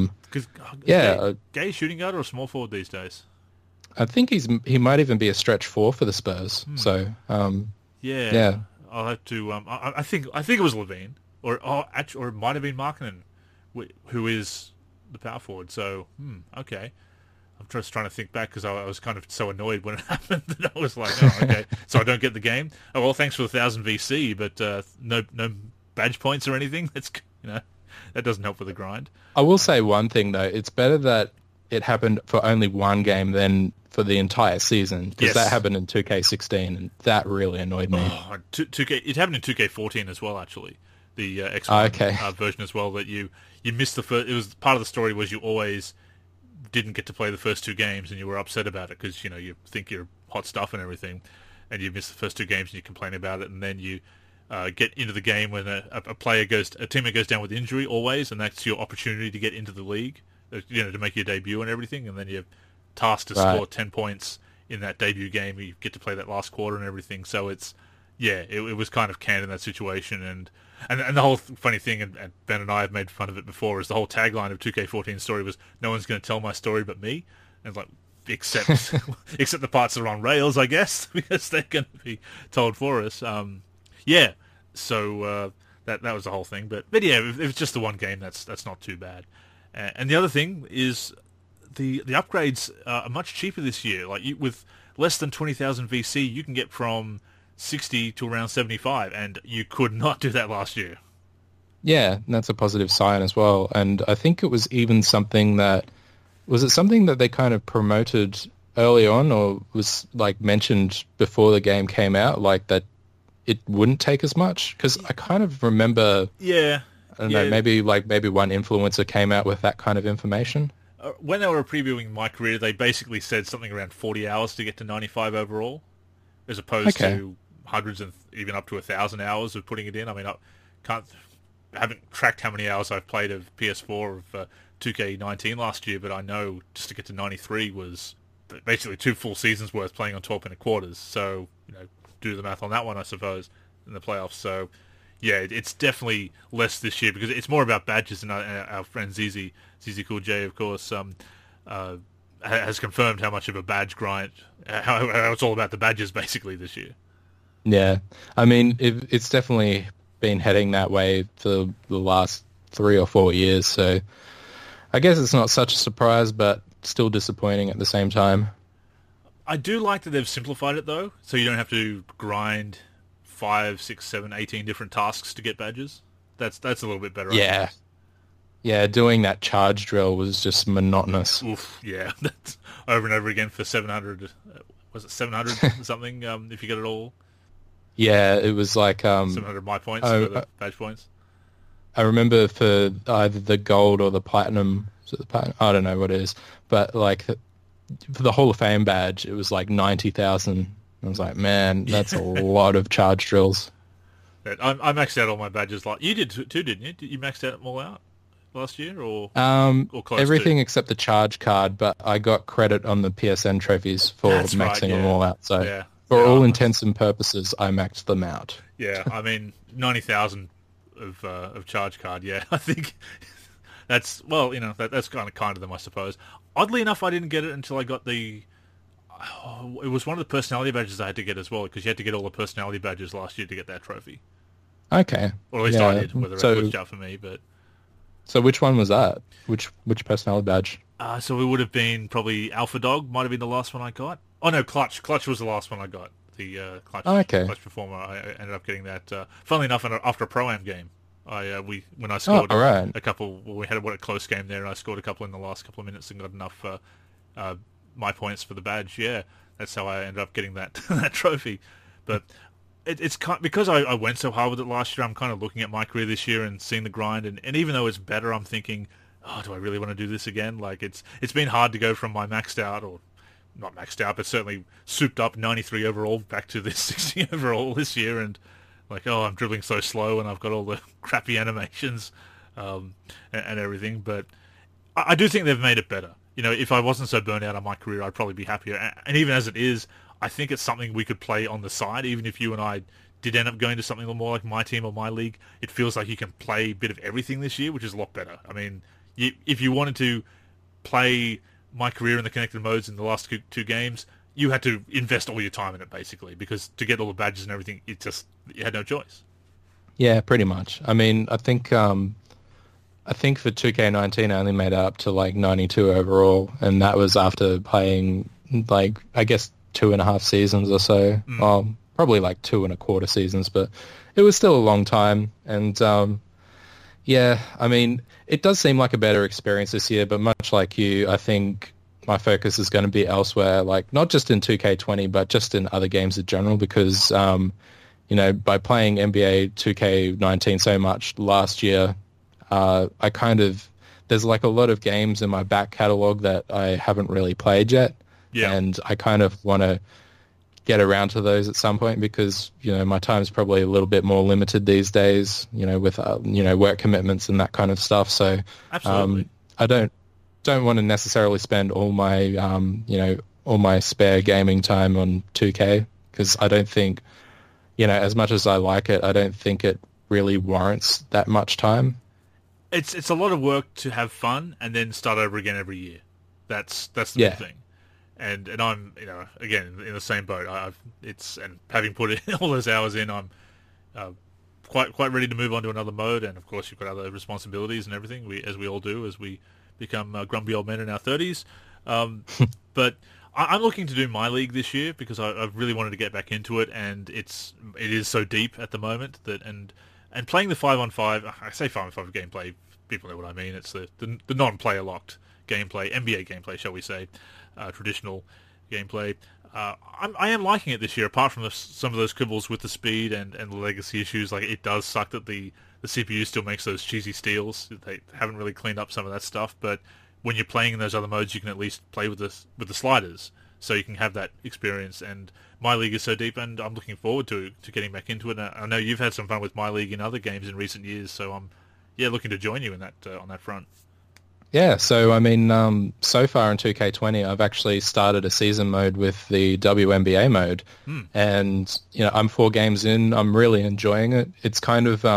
Gay shooting guard or a small forward these days? I think he might even be a stretch four for the Spurs. So yeah, I'll have to. I think it was Levine, or it might have been Markkanen, who is the power forward. So okay. I'm just trying to think back because I was kind of so annoyed when it happened that I was like, oh, okay, so I don't get the game. Oh, well, thanks for the 1,000 VC, but no badge points or anything. That's that doesn't help with the grind. I will say one thing though: it's better that it happened for only one game than for the entire season, because that happened in 2K16, and that really annoyed me. Oh, 2K, it happened in 2K14 as well, actually. The X1 version as well. That you missed the first. It was part of the story was you always didn't get to play the first two games, and you were upset about it because you think you're hot stuff and everything, and you miss the first two games and you complain about it, and then you get into the game when a teammate goes down with injury always, and that's your opportunity to get into the league, to make your debut and everything, and then you're tasked to score 10 points in that debut game. You get to play that last quarter and everything, so it was kind of canned in that situation, and the whole funny thing, and Ben and I have made fun of it before, is the whole tagline of 2K14 story was, no one's going to tell my story but me. And it's like, except the parts that are on rails, I guess, because they're going to be told for us. So that was the whole thing. But yeah, if it's just the one game, that's not too bad. And the other thing is the upgrades are much cheaper this year. Like with less than 20,000 VC, you can get from 60 to around 75, and you could not do that last year. Yeah, that's a positive sign as well. And I think it was even something that they kind of promoted early on, or was like mentioned before the game came out, like that it wouldn't take as much? Because I kind of remember, I don't know, maybe one influencer came out with that kind of information. When they were previewing my career, they basically said something around 40 hours to get to 95 overall, as opposed to hundreds and even up to 1,000 hours of putting it in. I mean, I haven't tracked how many hours I've played of PS4 of 2K19 last year, but I know just to get to 93 was basically 2 full seasons worth playing on 12 minute quarters. So do the math on that one, I suppose, in the playoffs. So, yeah, it's definitely less this year because it's more about badges. And our friend ZZ Cool J, of course, has confirmed how much of a badge grind, how it's all about the badges basically this year. Yeah, I mean, it's definitely been heading that way for the last 3 or 4 years. So I guess it's not such a surprise, but still disappointing at the same time. I do like that they've simplified it though, so you don't have to grind 5, 6, 7, 18 different tasks to get badges. That's a little bit better. Yeah. Yeah, doing that charge drill was just monotonous. Oof, yeah. That's over and over again for 700, was it 700 something, if you get it all? Yeah, it was like... 700 my points for the badge points. I remember for either the gold or the platinum, I don't know what it is, but like for the Hall of Fame badge, it was like 90,000. I was like, man, that's a lot of charge drills. I maxed out all my badges. Like you did too, didn't you? Did you max out them all out last year, or close everything to? Except the charge card? But I got credit on the PSN trophies for maxing them all out. So for all intents and purposes, I maxed them out. Yeah, I mean 90,000 of charge card. Yeah, I think that's that's kind of them, I suppose. Oddly enough, I didn't get it until I got the. It was one of the personality badges I had to get as well, because you had to get all the personality badges last year to get that trophy. Okay. Or at least I did, whether it glitched out for me. But so which one was that? Which personality badge? So it would have been probably Alpha Dog, might have been the last one I got. Oh no, Clutch. Clutch was the last one I got. The Clutch, Clutch Performer. I ended up getting that. Funnily enough, after a Pro-Am game. When I scored a couple, we had a close game there, and I scored a couple in the last couple of minutes and got enough my points for the badge. Yeah, that's how I ended up getting that that trophy. But it's because I went so hard with it last year. I'm kind of looking at my career this year and seeing the grind, and even though it's better, I'm thinking, oh, do I really want to do this again? Like it's been hard to go from my maxed out, or not maxed out, but certainly souped up 93 overall back to this 60 overall this year, and like, oh, I'm dribbling so slow, and I've got all the crappy animations and everything. But I do think they've made it better. If I wasn't so burnt out on my career, I'd probably be happier. And even as it is, I think it's something we could play on the side. Even if you and I did end up going to something more like my team or my league, it feels like you can play a bit of everything this year, which is a lot better. I mean, if you wanted to play my career in the connected modes in the last two games, you had to invest all your time in it, basically, because to get all the badges and everything, you had no choice. Yeah, pretty much. I mean, I think for 2K19 I only made it up to like 92 overall, and that was after playing like, I guess, 2.5 seasons or so. Well, probably like 2.25 seasons, but it was still a long time. And yeah, I mean, it does seem like a better experience this year, but much like you, I think my focus is going to be elsewhere, like not just in 2K20, but just in other games in general, because by playing NBA 2K19 so much last year, there's like a lot of games in my back catalog that I haven't really played yet. Yeah. And I kind of want to get around to those at some point, because, my time's probably a little bit more limited these days, with, work commitments and that kind of stuff. So, absolutely. I don't want to necessarily spend all my, all my spare gaming time on 2K, because I don't think, as much as I like it, I don't think it really warrants that much time. It's a lot of work to have fun and then start over again every year. That's the big thing. And I'm again in the same boat. And having put in all those hours in, I'm quite ready to move on to another mode. And of course, you've got other responsibilities and everything. As we all do as we become grumpy old men in our 30s. But I'm looking to do my league this year because I really wanted to get back into it, and it is so deep at the moment that and playing the 5-on-5. I say 5-on-5 gameplay. People know what I mean. It's the non-player locked gameplay, NBA gameplay, shall we say, traditional gameplay. I am liking it this year, apart from some of those quibbles with the speed and the legacy issues. Like, it does suck that the CPU still makes those cheesy steals. They haven't really cleaned up some of that stuff, but when you're playing in those other modes, you can at least play with the sliders, so you can have that experience. And my league is so deep, and I'm looking forward to getting back into it. And I know you've had some fun with my league in other games in recent years, so I'm looking to join you in that on that front. Yeah, so I mean, so far in 2K20, I've actually started a season mode with the WNBA mode, and I'm 4 games in. I'm really enjoying it. It's kind of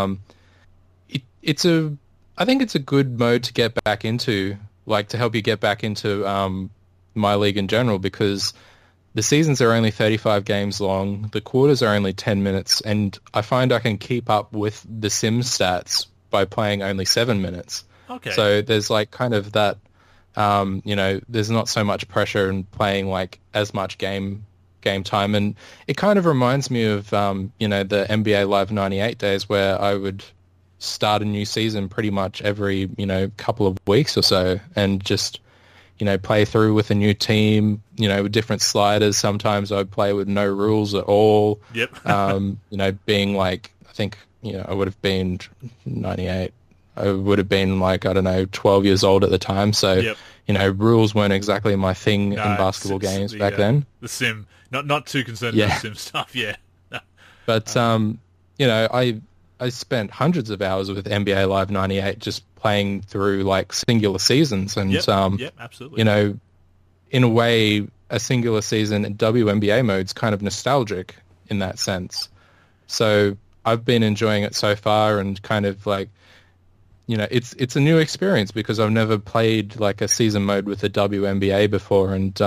I think it's a good mode to get back into, like to help you get back into my league in general, because the seasons are only 35 games long, the quarters are only 10 minutes, and I find I can keep up with the Sims stats by playing only 7 minutes. Okay. So there's like kind of that, there's not so much pressure in playing like as much game time. And it kind of reminds me of, the NBA Live 98 days where I would start a new season pretty much every, couple of weeks or so and just, play through with a new team, with different sliders. Sometimes I'd play with no rules at all. Yep. Being like, I think, I would have been 98. I would have been like, I don't know, 12 years old at the time. So, Yep. Rules weren't exactly my thing in basketball games back then. The sim, not too concerned about sim stuff, yeah. But, I spent hundreds of hours with NBA Live 98 just playing through like singular seasons. And, yep, absolutely. In a way, a singular season in WNBA mode's kind of nostalgic in that sense. So I've been enjoying it so far and kind of like, it's a new experience because I've never played like a season mode with the WNBA before. And,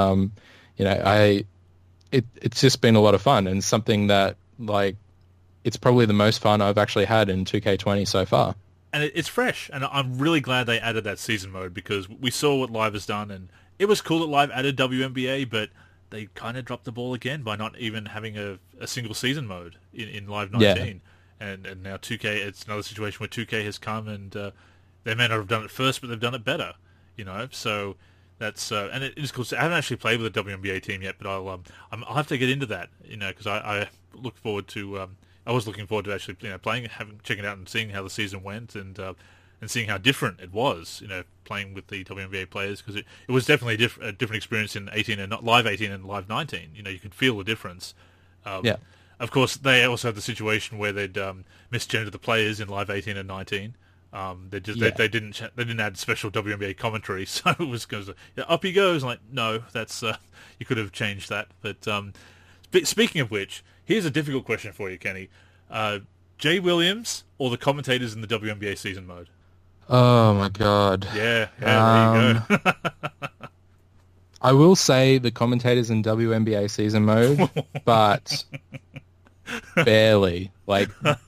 it's just been a lot of fun and something that like, it's probably the most fun I've actually had in 2K20 so far. And it's fresh, and I'm really glad they added that season mode because we saw what Live has done, and it was cool that Live added WNBA, but they kind of dropped the ball again by not even having a single season mode in Live 19. Yeah. And now 2K, it's another situation where 2K has come, and they may not have done it first, but they've done it better, So that's and it is cool. So I haven't actually played with the WNBA team yet, but I'll have to get into that, because I look forward to. I was looking forward to actually playing, checking it out and seeing how the season went and seeing how different it was, playing with the WNBA players because it was definitely a different experience in 18 and not Live 18 and Live 19. You could feel the difference. Yeah. Of course, they also had the situation where they'd misgender the players in Live 18 and 19. They didn't add special WNBA commentary, so it was up he goes. Like no, that's you could have changed that. But speaking of which. Here's a difficult question for you, Kenny. Jay Williams or the commentators in the WNBA season mode? Oh, my God. Yeah, there you go. I will say the commentators in WNBA season mode, but barely. Like,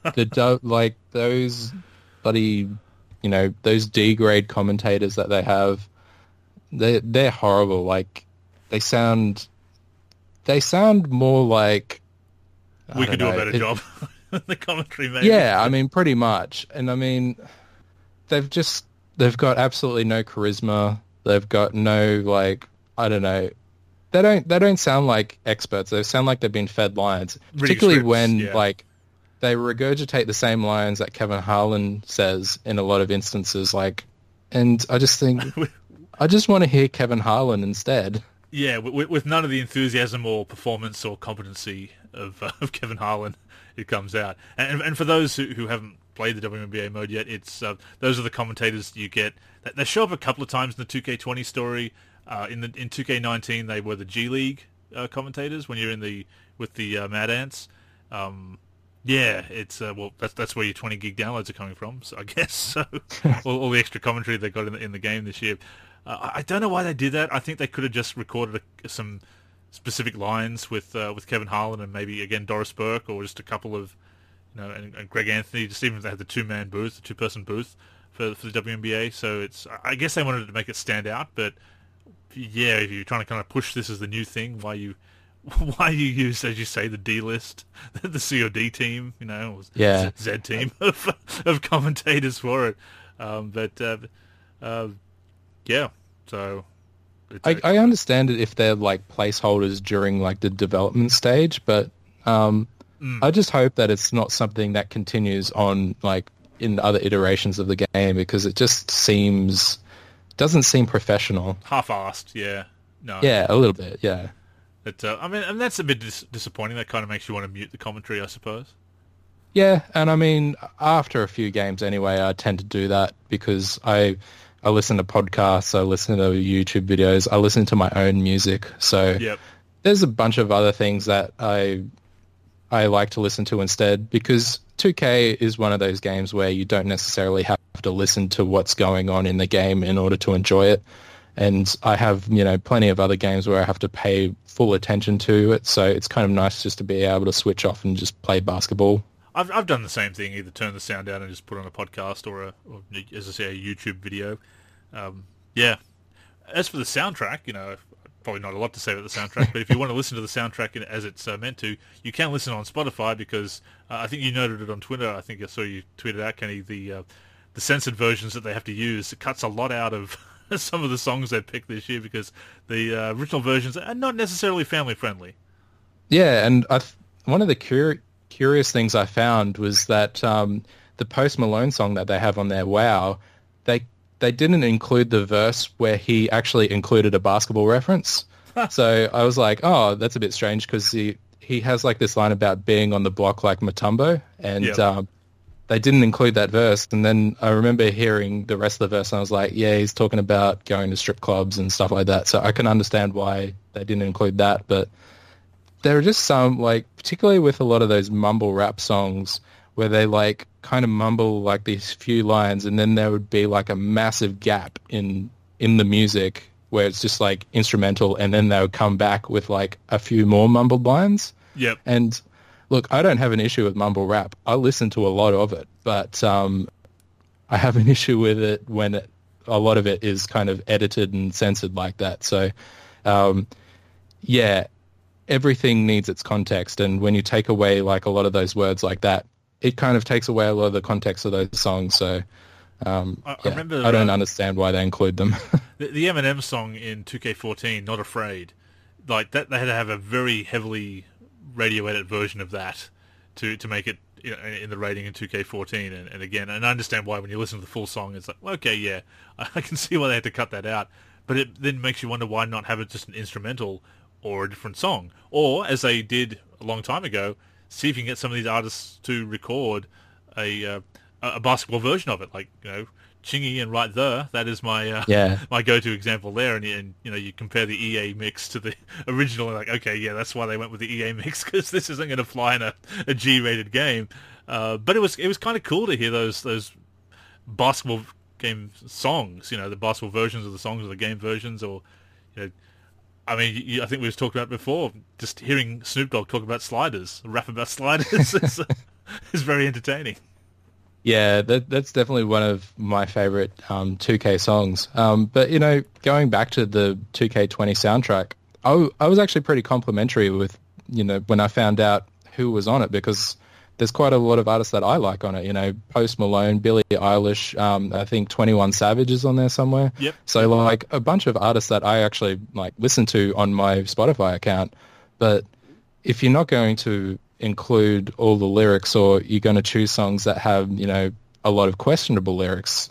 those bloody, those D-grade commentators that they have, they're horrible. Like, they sound more like... We could do a better job. The commentary, maybe. Yeah, I mean, pretty much. And I mean, they've got absolutely no charisma. They've got no, like, I don't know. They don't sound like experts. They sound like they've been fed lines. Particularly when, like, they regurgitate the same lines that Kevin Harlan says in a lot of instances. Like, and I just think, I just want to hear Kevin Harlan instead. Yeah, with none of the enthusiasm or performance or competency of Kevin Harlan, it comes out. And for those who haven't played the WNBA mode yet, it's those are the commentators you get. They show up a couple of times in the 2K20 story. In 2K19, they were the G League commentators when you're with the Mad Ants. It's that's where your 20 gig downloads are coming from. So I guess so. all the extra commentary they got in the game this year. I don't know why they did that. I think they could have just recorded some specific lines with Kevin Harlan and maybe again Doris Burke or just a couple of and Greg Anthony. Just even if they had the two-person booth for the WNBA. So I guess they wanted to make it stand out. But yeah, if you're trying to kind of push this as the new thing, why you use, as you say, the D list, the COD team, Z team of commentators for it. Yeah, so... I understand it if they're, like, placeholders during, like, the development stage, but I just hope that it's not something that continues on, like, in other iterations of the game, because it just doesn't seem professional. Half-assed, yeah. No. Yeah, a little bit, yeah. But, and that's a bit disappointing. That kind of makes you want to mute the commentary, I suppose. Yeah, and I mean, after a few games anyway, I tend to do that because I I listen to podcasts, I listen to YouTube videos, I listen to my own music. So Yep. there's a bunch of other things that I like to listen to instead, because 2K is one of those games where you don't necessarily have to listen to what's going on in the game in order to enjoy it. And I have, plenty of other games where I have to pay full attention to it. So it's kind of nice just to be able to switch off and just play basketball. I've done the same thing, either turn the sound down and just put on a podcast or as I say, a YouTube video. Yeah. As for the soundtrack, probably not a lot to say about the soundtrack, but if you want to listen to the soundtrack as it's meant to, you can listen on Spotify, because I think you noted it on Twitter. I think I saw you tweeted out, Kenny, the censored versions that they have to use. It cuts a lot out of some of the songs they picked this year, because the original versions are not necessarily family friendly. Yeah, and one of the curious things I found was that the Post Malone song that they have on there, Wow, they didn't include the verse where he actually included a basketball reference. So I was like, oh, that's a bit strange, because he has like this line about being on the block like Mutombo, and they didn't include that verse. And then I remember hearing the rest of the verse, and I was like, yeah, he's talking about going to strip clubs and stuff like that. So I can understand why they didn't include that. But there are just some, like, particularly with a lot of those mumble rap songs, where they like kind of mumble like these few lines, and then there would be like a massive gap in the music where it's just like instrumental, and then they would come back with like a few more mumbled lines. Yep. And look, I don't have an issue with mumble rap. I listen to a lot of it, but I have an issue with it when a lot of it is kind of edited and censored like that. So, yeah, everything needs its context, and when you take away like a lot of those words like that, it kind of takes away a lot of the context of those songs. So I remember, I don't understand why they include them. the Eminem song in 2K14, Not Afraid, like that, they had to have a very heavily radio edit version of that to make it in the rating in 2K14. And again, and I understand why when you listen to the full song, it's like, well, okay, yeah, I can see why they had to cut that out. But it then makes you wonder why not have it just an instrumental or a different song. Or, as they did a long time ago, see if you can get some of these artists to record a basketball version of it, like Chingy and Right There. That is my my go-to example there. And you compare the EA mix to the original, and like, okay, yeah, that's why they went with the EA mix, because this isn't going to fly in a G-rated game. But it was kind of cool to hear those basketball game songs, the basketball versions of the songs, or the game versions, or I mean, I think we've talked about it before. Just hearing Snoop Dogg talk about sliders, rap about sliders, is very entertaining. Yeah, that's definitely one of my favorite 2K songs. But going back to the 2K20 soundtrack, I was actually pretty complimentary with when I found out who was on it, because there's quite a lot of artists that I like on it. Post Malone, Billie Eilish, I think 21 Savage is on there somewhere. Yep. So like a bunch of artists that I actually like listen to on my Spotify account. But if you're not going to include all the lyrics, or you're going to choose songs that have a lot of questionable lyrics,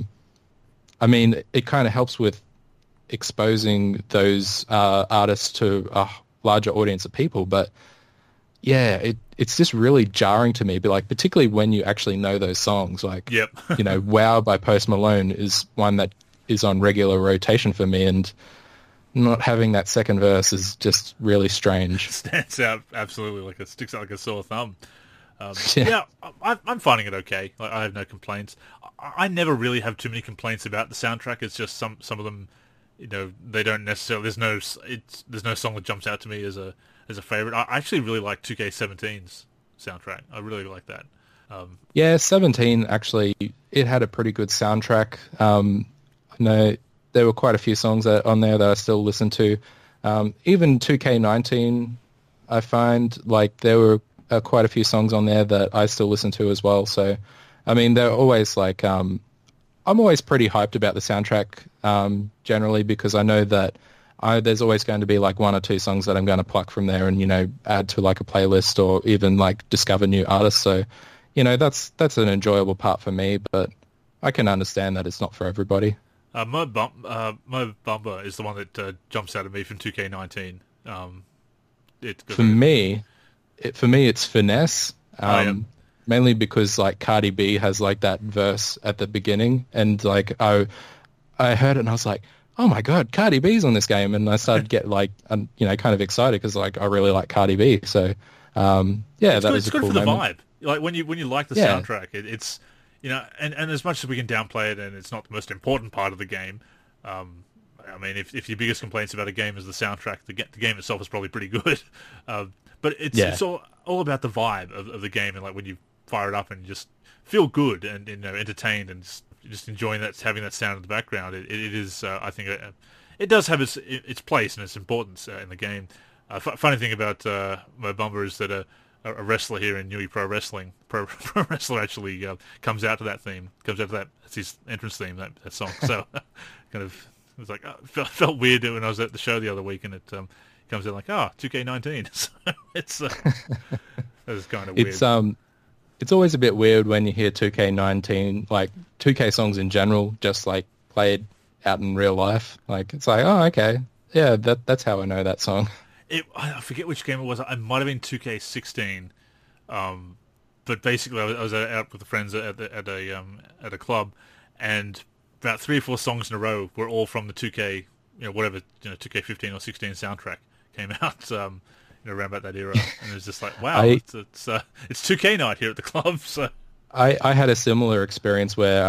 I mean, it kind of helps with exposing those artists to a larger audience of people. But yeah, it's just really jarring to me, but like particularly when you actually know those songs, like yep. Wow by Post Malone is one that is on regular rotation for me, and not having that second verse is just really strange. Stands out absolutely, like it sticks out like a sore thumb. Yeah, I'm finding it okay. Like, I have no complaints. I never really have too many complaints about the soundtrack. It's just some of them, they don't necessarily. There's no song that jumps out to me as a favorite. I actually really like 2K17's soundtrack. I really like that. Yeah, 17 actually, it had a pretty good soundtrack. I know there were quite a few songs on there that I still listen to. Even 2K19, I find like there were quite a few songs on there that I still listen to as well. So, I mean, they're always like, I'm always pretty hyped about the soundtrack generally, because I know that there's always going to be like one or two songs that I'm going to pluck from there and, add to like a playlist, or even like discover new artists. So, that's an enjoyable part for me, but I can understand that it's not for everybody. Mo Bamba is the one that jumps out at me from 2K19. For me, it's Finesse. Mainly because like Cardi B has like that verse at the beginning, and like I I heard it and I was like, oh my God, Cardi B's on this game. And I started to get like, kind of excited because like I really like Cardi B. So, It's that was a good cool for the moment. vibe. Like when you like the Yeah. soundtrack, it's and as much as we can downplay it, and it's not the most important part of the game. I mean, if your biggest complaints about a game is the soundtrack, the game itself is probably pretty good. But it's all about the vibe of the game, and like when you fire it up and you just feel good and entertained and just enjoying that, having that sound in the background. It is, I think, it does have its place and its importance in the game. Funny thing about Mo Bamba is that a wrestler here in Newey Pro Wrestling, pro wrestler actually comes out to that theme, comes out to that. It's his entrance theme, that song. So kind of, it was like, felt weird when I was at the show the other week, and it comes out like, 2K19. So it's it's kind of weird. It's always a bit weird when you hear 2K19, like 2K songs in general, just like played out in real life. Like it's like, oh, okay, yeah, that's how I know that song. I forget which game it was. I might have been 2K16, but basically I was out with the friends at a club, and about 3 or 4 songs in a row were all from the 2K, 2K15 or 16 soundtrack came out. Around about that era, and it was just like, wow, it's 2K night here at the club. So I had a similar experience where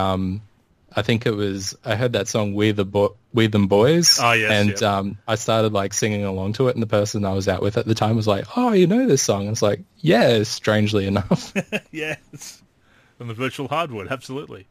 I think I heard that song We Them Boys. Oh yes, and yeah. I started like singing along to it, and the person I was out with at the time was like, "Oh, you know this song?" And it's like, yeah, strangely enough. Yes, from the virtual hardwood, absolutely.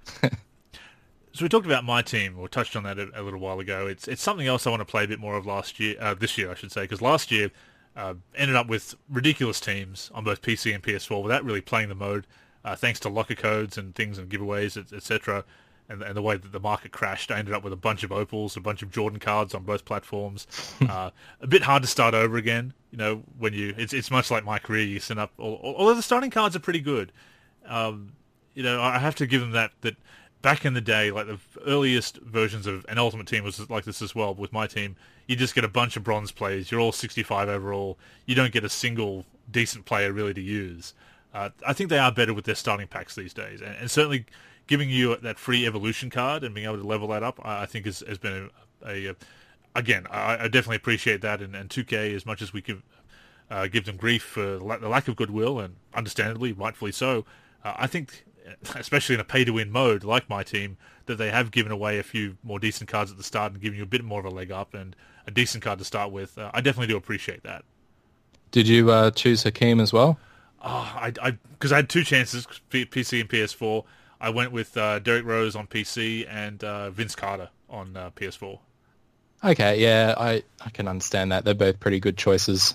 So we talked about my team, or touched on that a little while ago. It's something else I want to play a bit more of this year, I should say, because last year ended up with ridiculous teams on both PC and PS4 without really playing the mode, thanks to locker codes and things and giveaways, etc. And the way that the market crashed, I ended up with a bunch of Opals, a bunch of Jordan cards on both platforms. A bit hard to start over again, when it's much like my career. You set up, although the starting cards are pretty good. I have to give them that back in the day, like the earliest versions of an Ultimate Team was like this as well. With my team, you just get a bunch of bronze players. You're all 65 overall. You don't get a single decent player really to use. I think they are better with their starting packs these days, and certainly giving you that free evolution card and being able to level that up, I think has been again, I definitely appreciate that. And 2K, as much as we give them grief for the lack of goodwill, and understandably, rightfully so, I think, especially in a pay-to-win mode like my team, that they have given away a few more decent cards at the start and given you a bit more of a leg up and a decent card to start with. I definitely do appreciate that. Did you choose Hakeem as well? Because I had 2 chances, PC and PS4. I went with Derrick Rose on PC and Vince Carter on PS4. Okay, yeah, I can understand that. They're both pretty good choices.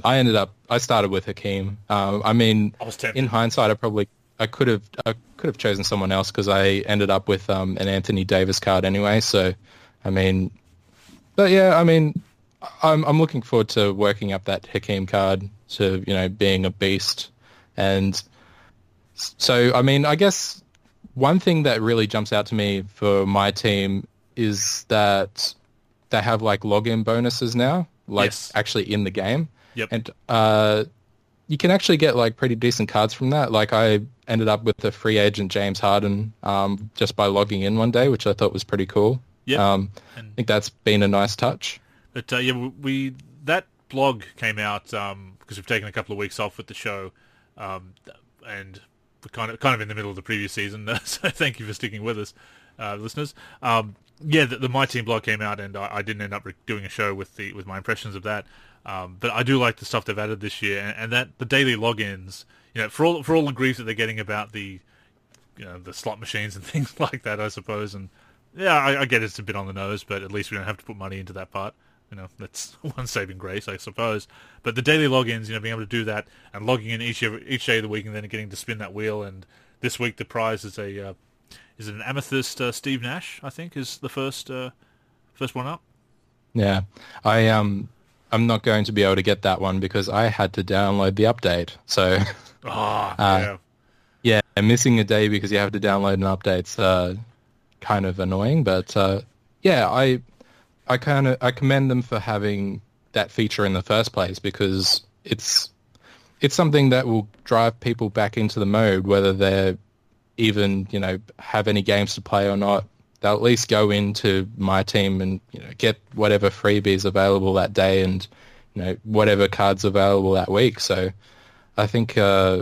I started with Hakeem. I mean, I was tempted. In hindsight, I could have chosen someone else because I ended up with an Anthony Davis card anyway. So, I mean, but yeah, I mean, I'm looking forward to working up that Hakeem card to being a beast. And so, I mean, I guess one thing that really jumps out to me for my team is that they have like login bonuses now, like Yes. actually in the game. Yep. And you can actually get like pretty decent cards from that. Like I ended up with a free agent James Harden just by logging in one day, which I thought was pretty cool. Yeah. I think that's been a nice touch. But that blog came out because we've taken a couple of weeks off with the show, and we're kind of in the middle of the previous season. So thank you for sticking with us, listeners. The My Team blog came out, and I didn't end up doing a show with my impressions of that. But I do like the stuff they've added this year, and that the daily logins. For all the grief that they're getting about the slot machines and things like that, I suppose. And yeah, I get it's a bit on the nose, but at least we don't have to put money into that part. That's one saving grace, I suppose. But the daily logins, being able to do that and logging in each day of the week and then getting to spin that wheel. And this week the prize is is it an Amethyst Steve Nash, I think, is the first one up. Yeah, I'm not going to be able to get that one because I had to download the update. So, yeah, missing a day because you have to download an update's kind of annoying. But I commend them for having that feature in the first place because it's something that will drive people back into the mode, whether they're even have any games to play or not. they'll at least go into my team and get whatever freebies available that day and whatever cards available that week. So I think it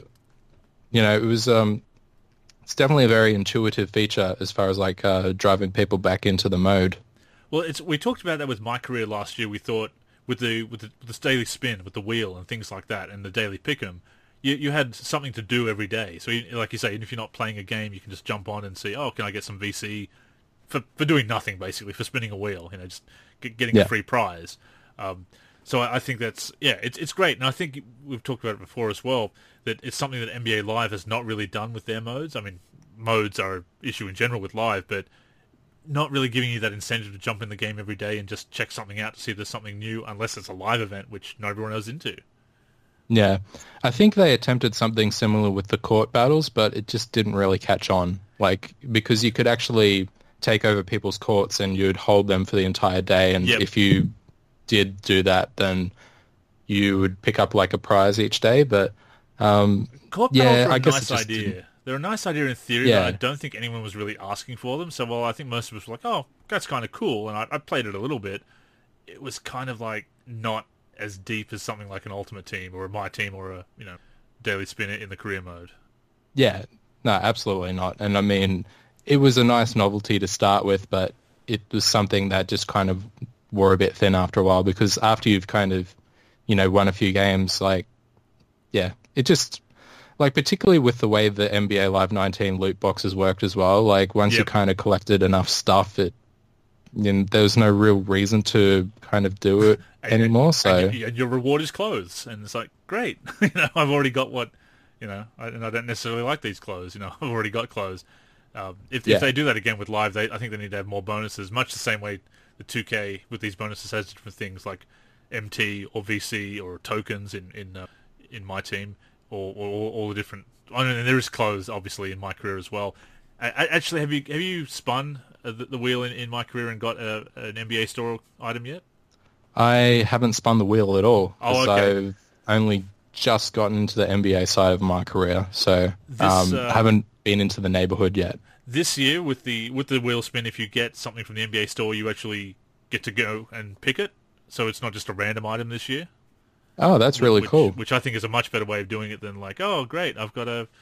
was it's definitely a very intuitive feature as far as like driving people back into the mode. Well, we talked about that with my career last year. We thought with the daily spin, with the wheel and things like that, and the daily pick'em, you had something to do every day. So, like you say, even if you're not playing a game, you can just jump on and see, oh, can I get some VC for doing nothing, basically, for spinning a wheel, just getting a free prize. So I think that's, it's great. And I think we've talked about it before as well, that it's something that NBA Live has not really done with their modes. I mean, modes are an issue in general with Live, but not really giving you that incentive to jump in the game every day and just check something out to see if there's something new, unless it's a live event, which not everyone is into. Yeah, I think they attempted something similar with the court battles, but it just didn't really catch on. Like, because you could actually take over people's courts and you'd hold them for the entire day, and if you did do that, then you would pick up like a prize each day. But court battles are a nice idea. They're a nice idea in theory, but I don't think anyone was really asking for them. So, I think most of us were like, oh, that's kind of cool, and I played it a little bit. It was kind of like not as deep as something like an Ultimate Team or a My Team or a Daily Spin in the career mode. Yeah, no, absolutely not. And I mean, it was a nice novelty to start with, but it was something that just kind of wore a bit thin after a while, because after you've kind of, won a few games, like, it just, like, particularly with the way the NBA Live 19 loot boxes worked as well, like, once you kind of collected enough stuff, there was no real reason to kind of do it anymore. So and your reward is clothes, and it's like, great, I've already got what, and I don't necessarily like these clothes, I've already got clothes. If they do that again with Live, I think they need to have more bonuses, much the same way the 2K with these bonuses has different things like MT or VC or tokens in My Team, or all the different. And there is clothes obviously in My Career as well. Actually, have you spun the wheel in My Career and got an NBA store item yet? I haven't spun the wheel at all. Oh, okay. I've only just gotten into the NBA side of My Career, so I haven't been into the neighborhood yet. This year, with the wheel spin, if you get something from the NBA store, you actually get to go and pick it. So it's not just a random item this year. Oh, that's really cool. Which I think is a much better way of doing it than like, oh, great, I've got a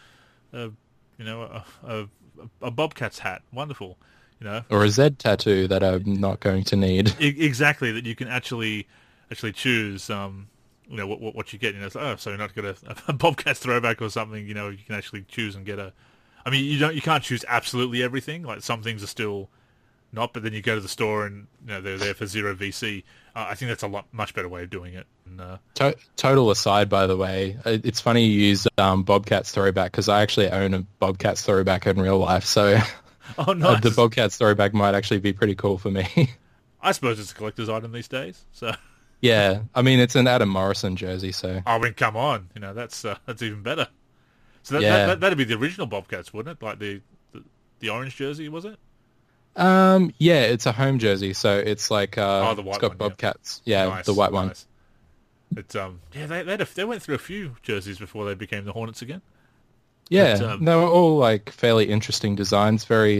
Bobcats hat, wonderful, or a Z tattoo that I'm not going to need. Exactly, that you can actually choose. What you get. So you're not going to a Bobcats throwback or something. You can actually choose and get a. I mean, you can't choose absolutely everything. Like, some things are still not, but then you go to the store and they're there for 0 VC. I think that's a much better way of doing it. And, total aside, by the way, it's funny you use Bobcats throwback, because I actually own a Bobcats throwback in real life. So oh, nice. The Bobcats throwback might actually be pretty cool for me. I suppose it's a collector's item these days. So yeah, I mean, it's an Adam Morrison jersey. So I mean, come on, that's even better. So that'd be the original Bobcats, wouldn't it? Like the orange jersey, was it? Yeah, it's a home jersey, so it's like the white it's got one, Bobcats. Yeah, nice, the white one. Nice. It's they went through a few jerseys before they became the Hornets again. Yeah, they were all like fairly interesting designs, very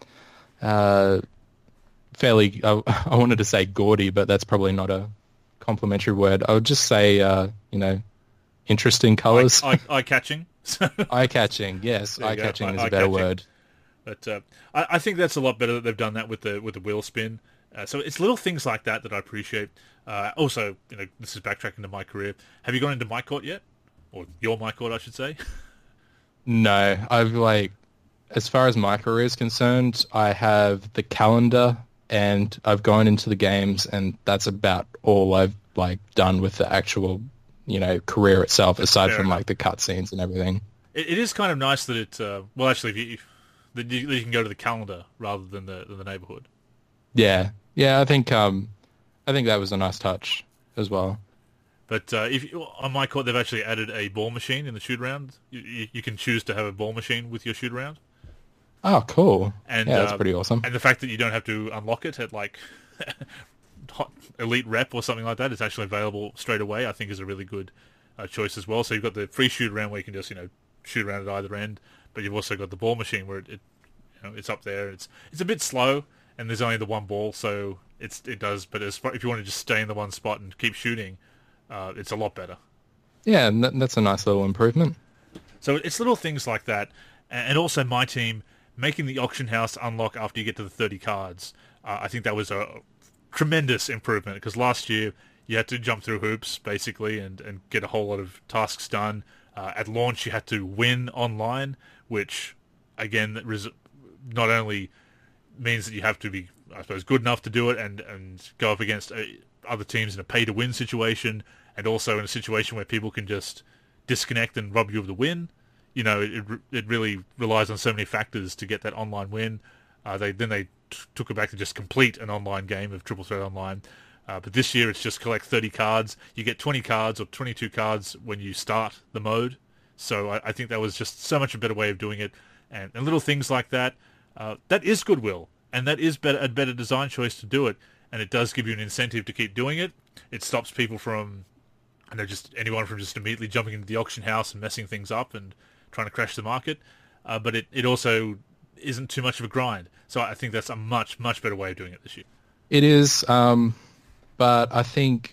fairly. I wanted to say gaudy, but that's probably not a complimentary word. I would just say interesting colors. Eye catching. Eye catching, yes. Eye catching is a better word. But I think that's a lot better that they've done that with the wheel spin. So it's little things like that I appreciate. Also, this is backtracking to My Career. Have you gone into My Court yet, or your My Court, I should say? No, I've as far as My Career is concerned, I have the calendar and I've gone into the games, and that's about all I've done with the actual career itself, aside from the cutscenes and everything. It is kind of nice that it. Actually, that you can go to the calendar rather than the neighborhood. Yeah. I think that was a nice touch as well. But on My Court, they've actually added a ball machine in the shoot round. You can choose to have a ball machine with your shoot round. Oh, cool! And that's pretty awesome. And the fact that you don't have to unlock it at Hot Elite Rep or something like that, it's actually available straight away, I think is a really good choice as well. So you've got the free shoot around where you can just shoot around at either end, but you've also got the ball machine where it it's up there. It's a bit slow, and there's only the one ball, so it does. But if you want to just stay in the one spot and keep shooting, it's a lot better. Yeah, and that's a nice little improvement. So it's little things like that, and also my team making the auction house unlock after you get to the 30 cards. I think that was a tremendous improvement, because last year you had to jump through hoops basically and get a whole lot of tasks done. At launch you had to win online, which again not only means that you have to be, I suppose, good enough to do it and go up against other teams in a pay-to-win situation, and also in a situation where people can just disconnect and rob you of the win. It really relies on so many factors to get that online win. They took it back to just complete an online game of Triple Threat Online. But this year it's just collect 30 cards. You get 20 cards or 22 cards when you start the mode. So I think that was just so much a better way of doing it. And little things like that, that is goodwill. And that is a better design choice to do it. And it does give you an incentive to keep doing it. It stops people from, anyone from just immediately jumping into the auction house and messing things up and trying to crash the market. But it also isn't too much of a grind. So I think that's a much, much better way of doing it this year. It is, but I think,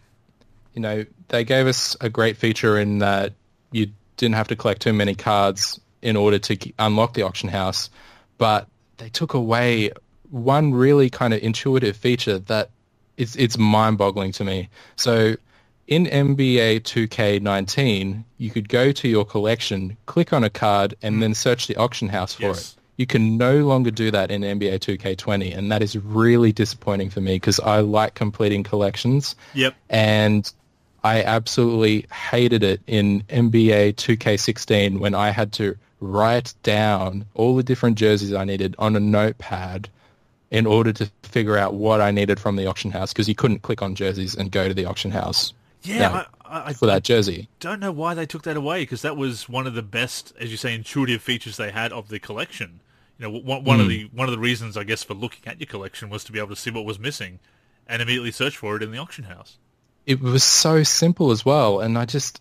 they gave us a great feature in that you didn't have to collect too many cards in order to unlock the auction house, but they took away one really kind of intuitive feature that it's mind-boggling to me. So in NBA 2K19, you could go to your collection, click on a card, and then search the auction house for it. You can no longer do that in NBA 2K20, and that is really disappointing for me because I like completing collections. Yep. And I absolutely hated it in NBA 2K16 when I had to write down all the different jerseys I needed on a notepad in order to figure out what I needed from the auction house, because you couldn't click on jerseys and go to the auction house. Yeah, for that jersey. Don't know why they took that away, because that was one of the best, as you say, intuitive features they had of the collection. One of the reasons, I guess, for looking at your collection was to be able to see what was missing and immediately search for it in the auction house. It was so simple as well, and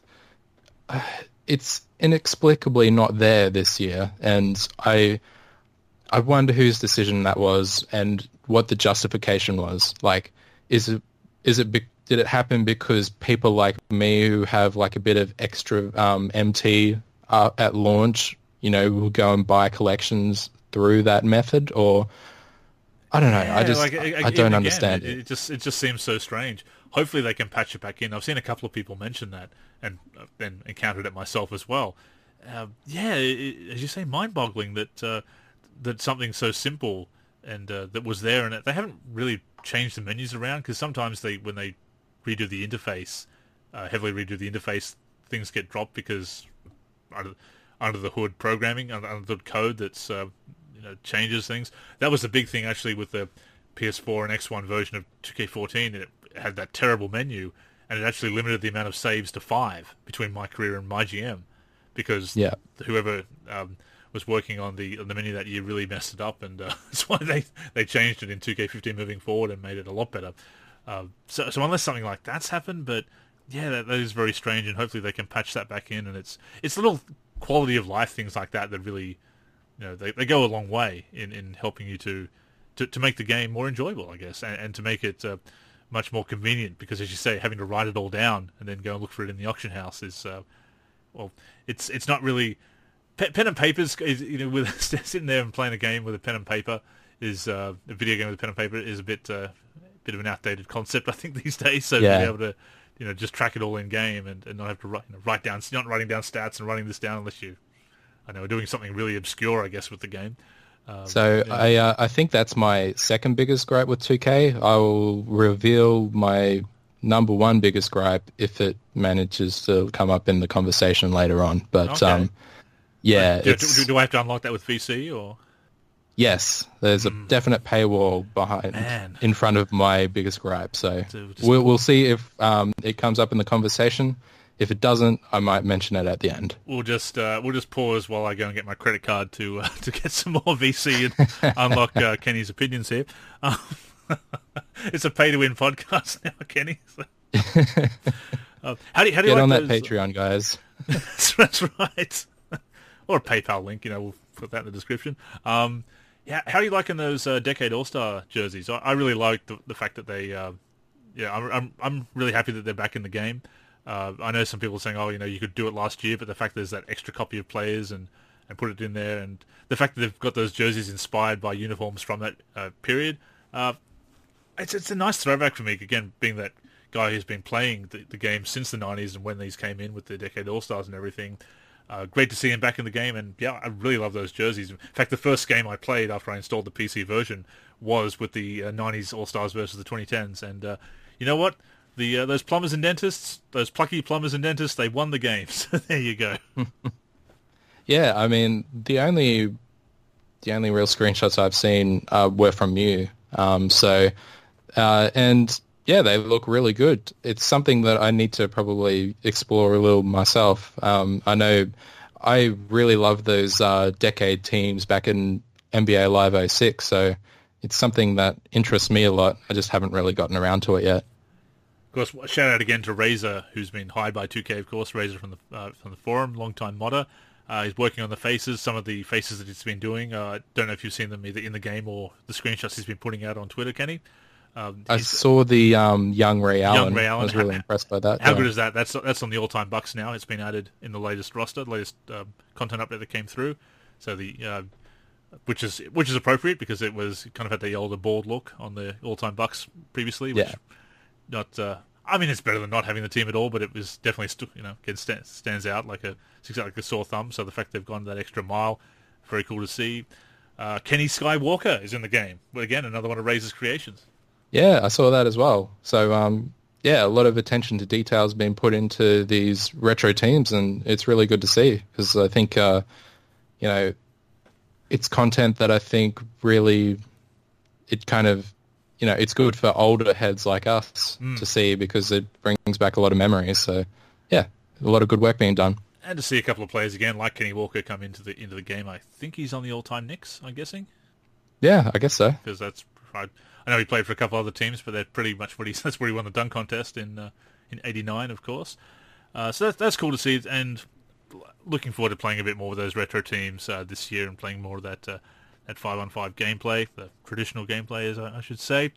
it's inexplicably not there this year, and I wonder whose decision that was and what the justification was. Like, did it happen because people like me who have like a bit of extra MT at launch, will go and buy collections through that method, or I don't know. Yeah, I don't understand it. It just seems so strange. Hopefully they can patch it back in. I've seen a couple of people mention that, and then encountered it myself as well. As you say, mind-boggling that something so simple and that was there, and they haven't really changed the menus around, because sometimes when they redo the interface, heavily redo the interface, things get dropped because under the hood programming, under the code that's changes things. That was the big thing actually with the PS4 and X1 version of 2K14. It had that terrible menu, and it actually limited the amount of saves to 5 between my career and my GM, because whoever was working on the menu that year really messed it up, and that's why they changed it in 2K15 moving forward and made it a lot better. So unless something like that's happened, but yeah, that is very strange, and hopefully they can patch that back in. And it's little quality of life things like that really, they go a long way in helping you to make the game more enjoyable, I guess, and to make it much more convenient, because as you say, having to write it all down and then go and look for it in the auction house is it's not really pen and paper is, with sitting there and playing a game with a pen and paper is a video game with a pen and paper is a bit of an outdated concept, I think, these days. So to be able to just track it all in game and not have to write down, not writing down stats and writing this down unless you are doing something really obscure, I guess, with the game. I think that's my second biggest gripe with 2K. I will reveal my number one biggest gripe if it manages to come up in the conversation later on. But okay. Do I have to unlock that with VC or? Yes, there's a definite paywall in front of my biggest gripe. So we'll see if it comes up in the conversation. If it doesn't, I might mention it at the end. We'll just pause while I go and get my credit card to get some more VC and unlock Kenny's opinions here. It's a pay-to-win podcast now, Kenny. So. How do you get like on those? That Patreon, guys? That's right. Or a PayPal link. We'll put that in the description. How Yeah, how are you liking those Decade All-Star jerseys? I really like the fact that they, I'm really happy that they're back in the game. I know some people are saying, oh, you could do it last year, but the fact there's that extra copy of players and put it in there, and the fact that they've got those jerseys inspired by uniforms from that period, it's a nice throwback for me, again, being that guy who's been playing the game since the 90s and when these came in with the Decade All-Stars and everything. Great to see him back in the game, and yeah, I really love those jerseys. In fact, the first game I played after I installed the PC version was with the 90s All-Stars versus the 2010s, and you know what? Those plumbers and dentists, those plucky plumbers and dentists, they won the game, so there you go. Yeah, I mean, the only real screenshots I've seen were from you, and yeah, they look really good. It's something that I need to probably explore a little myself. I know I really love those decade teams back in NBA Live 06, so it's something that interests me a lot. I just haven't really gotten around to it yet. Of course, shout out again to Razor, who's been hired by 2K, of course. Razor from the forum, long-time modder. He's working on the faces, some of the faces that he's been doing. I don't know if you've seen them either in the game or the screenshots he's been putting out on Twitter, Kenny. I saw the young Ray Allen. I was really impressed by that. How good is that? That's on the all-time Bucks now. It's been added in the latest roster, the latest content update that came through. So which is appropriate because it was kind of had the older bald look on the all-time Bucks previously. Which it's better than not having the team at all, but it was definitely stands out like a sore thumb. So the fact they've gone that extra mile, very cool to see. Kenny Skywalker is in the game. Well, again, another one of Razor's creations. Yeah, I saw that as well. So, a lot of attention to detail has been put into these retro teams, and it's really good to see because I think, it's content that I think really, it kind of, it's good for older heads like us to see because it brings back a lot of memories. So, yeah, a lot of good work being done. And to see a couple of players again, like Kenny Walker, come into the game. I think he's on the all-time Knicks, I'm guessing. Yeah, I guess so. Because I know he played for a couple other teams, but they're pretty much that's where he won the dunk contest in '89, of course. So that's cool to see, and looking forward to playing a bit more with those retro teams this year and playing more of that 5-on-5 gameplay, the traditional gameplay, as I should say.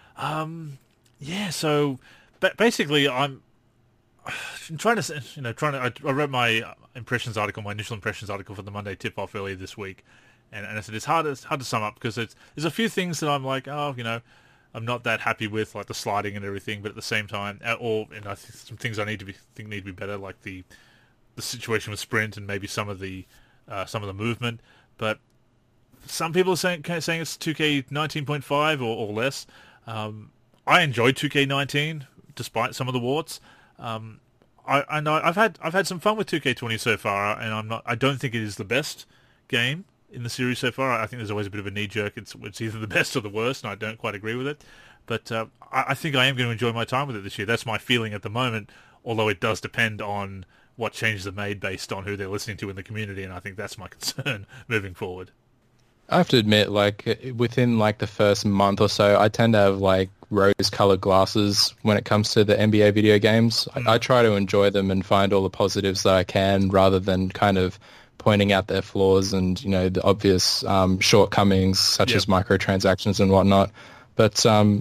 So basically, I'm trying to. I wrote my initial impressions article for the Monday Tip-Off earlier this week. And I said it's hard to sum up because there's a few things that I'm like, I'm not that happy with, like the sliding and everything. But at the same time, I think some things I need to be better, like the situation with sprint and maybe some of the movement. But some people are saying it's 2K 19.5 or less. I enjoyed 2K19 despite some of the warts. I've had some fun with 2K20 so far, and I don't think it is the best game in the series so far. I think there's always a bit of a knee-jerk. It's either the best or the worst, and I don't quite agree with it. But I think I am going to enjoy my time with it this year. That's my feeling at the moment, although it does depend on what changes are made based on who they're listening to in the community, and I think that's my concern moving forward. I have to admit, within the first month or so, I tend to have rose-colored glasses when it comes to the NBA video games. I try to enjoy them and find all the positives that I can rather than kind of pointing out their flaws and, the obvious shortcomings such as microtransactions and whatnot. But, I'm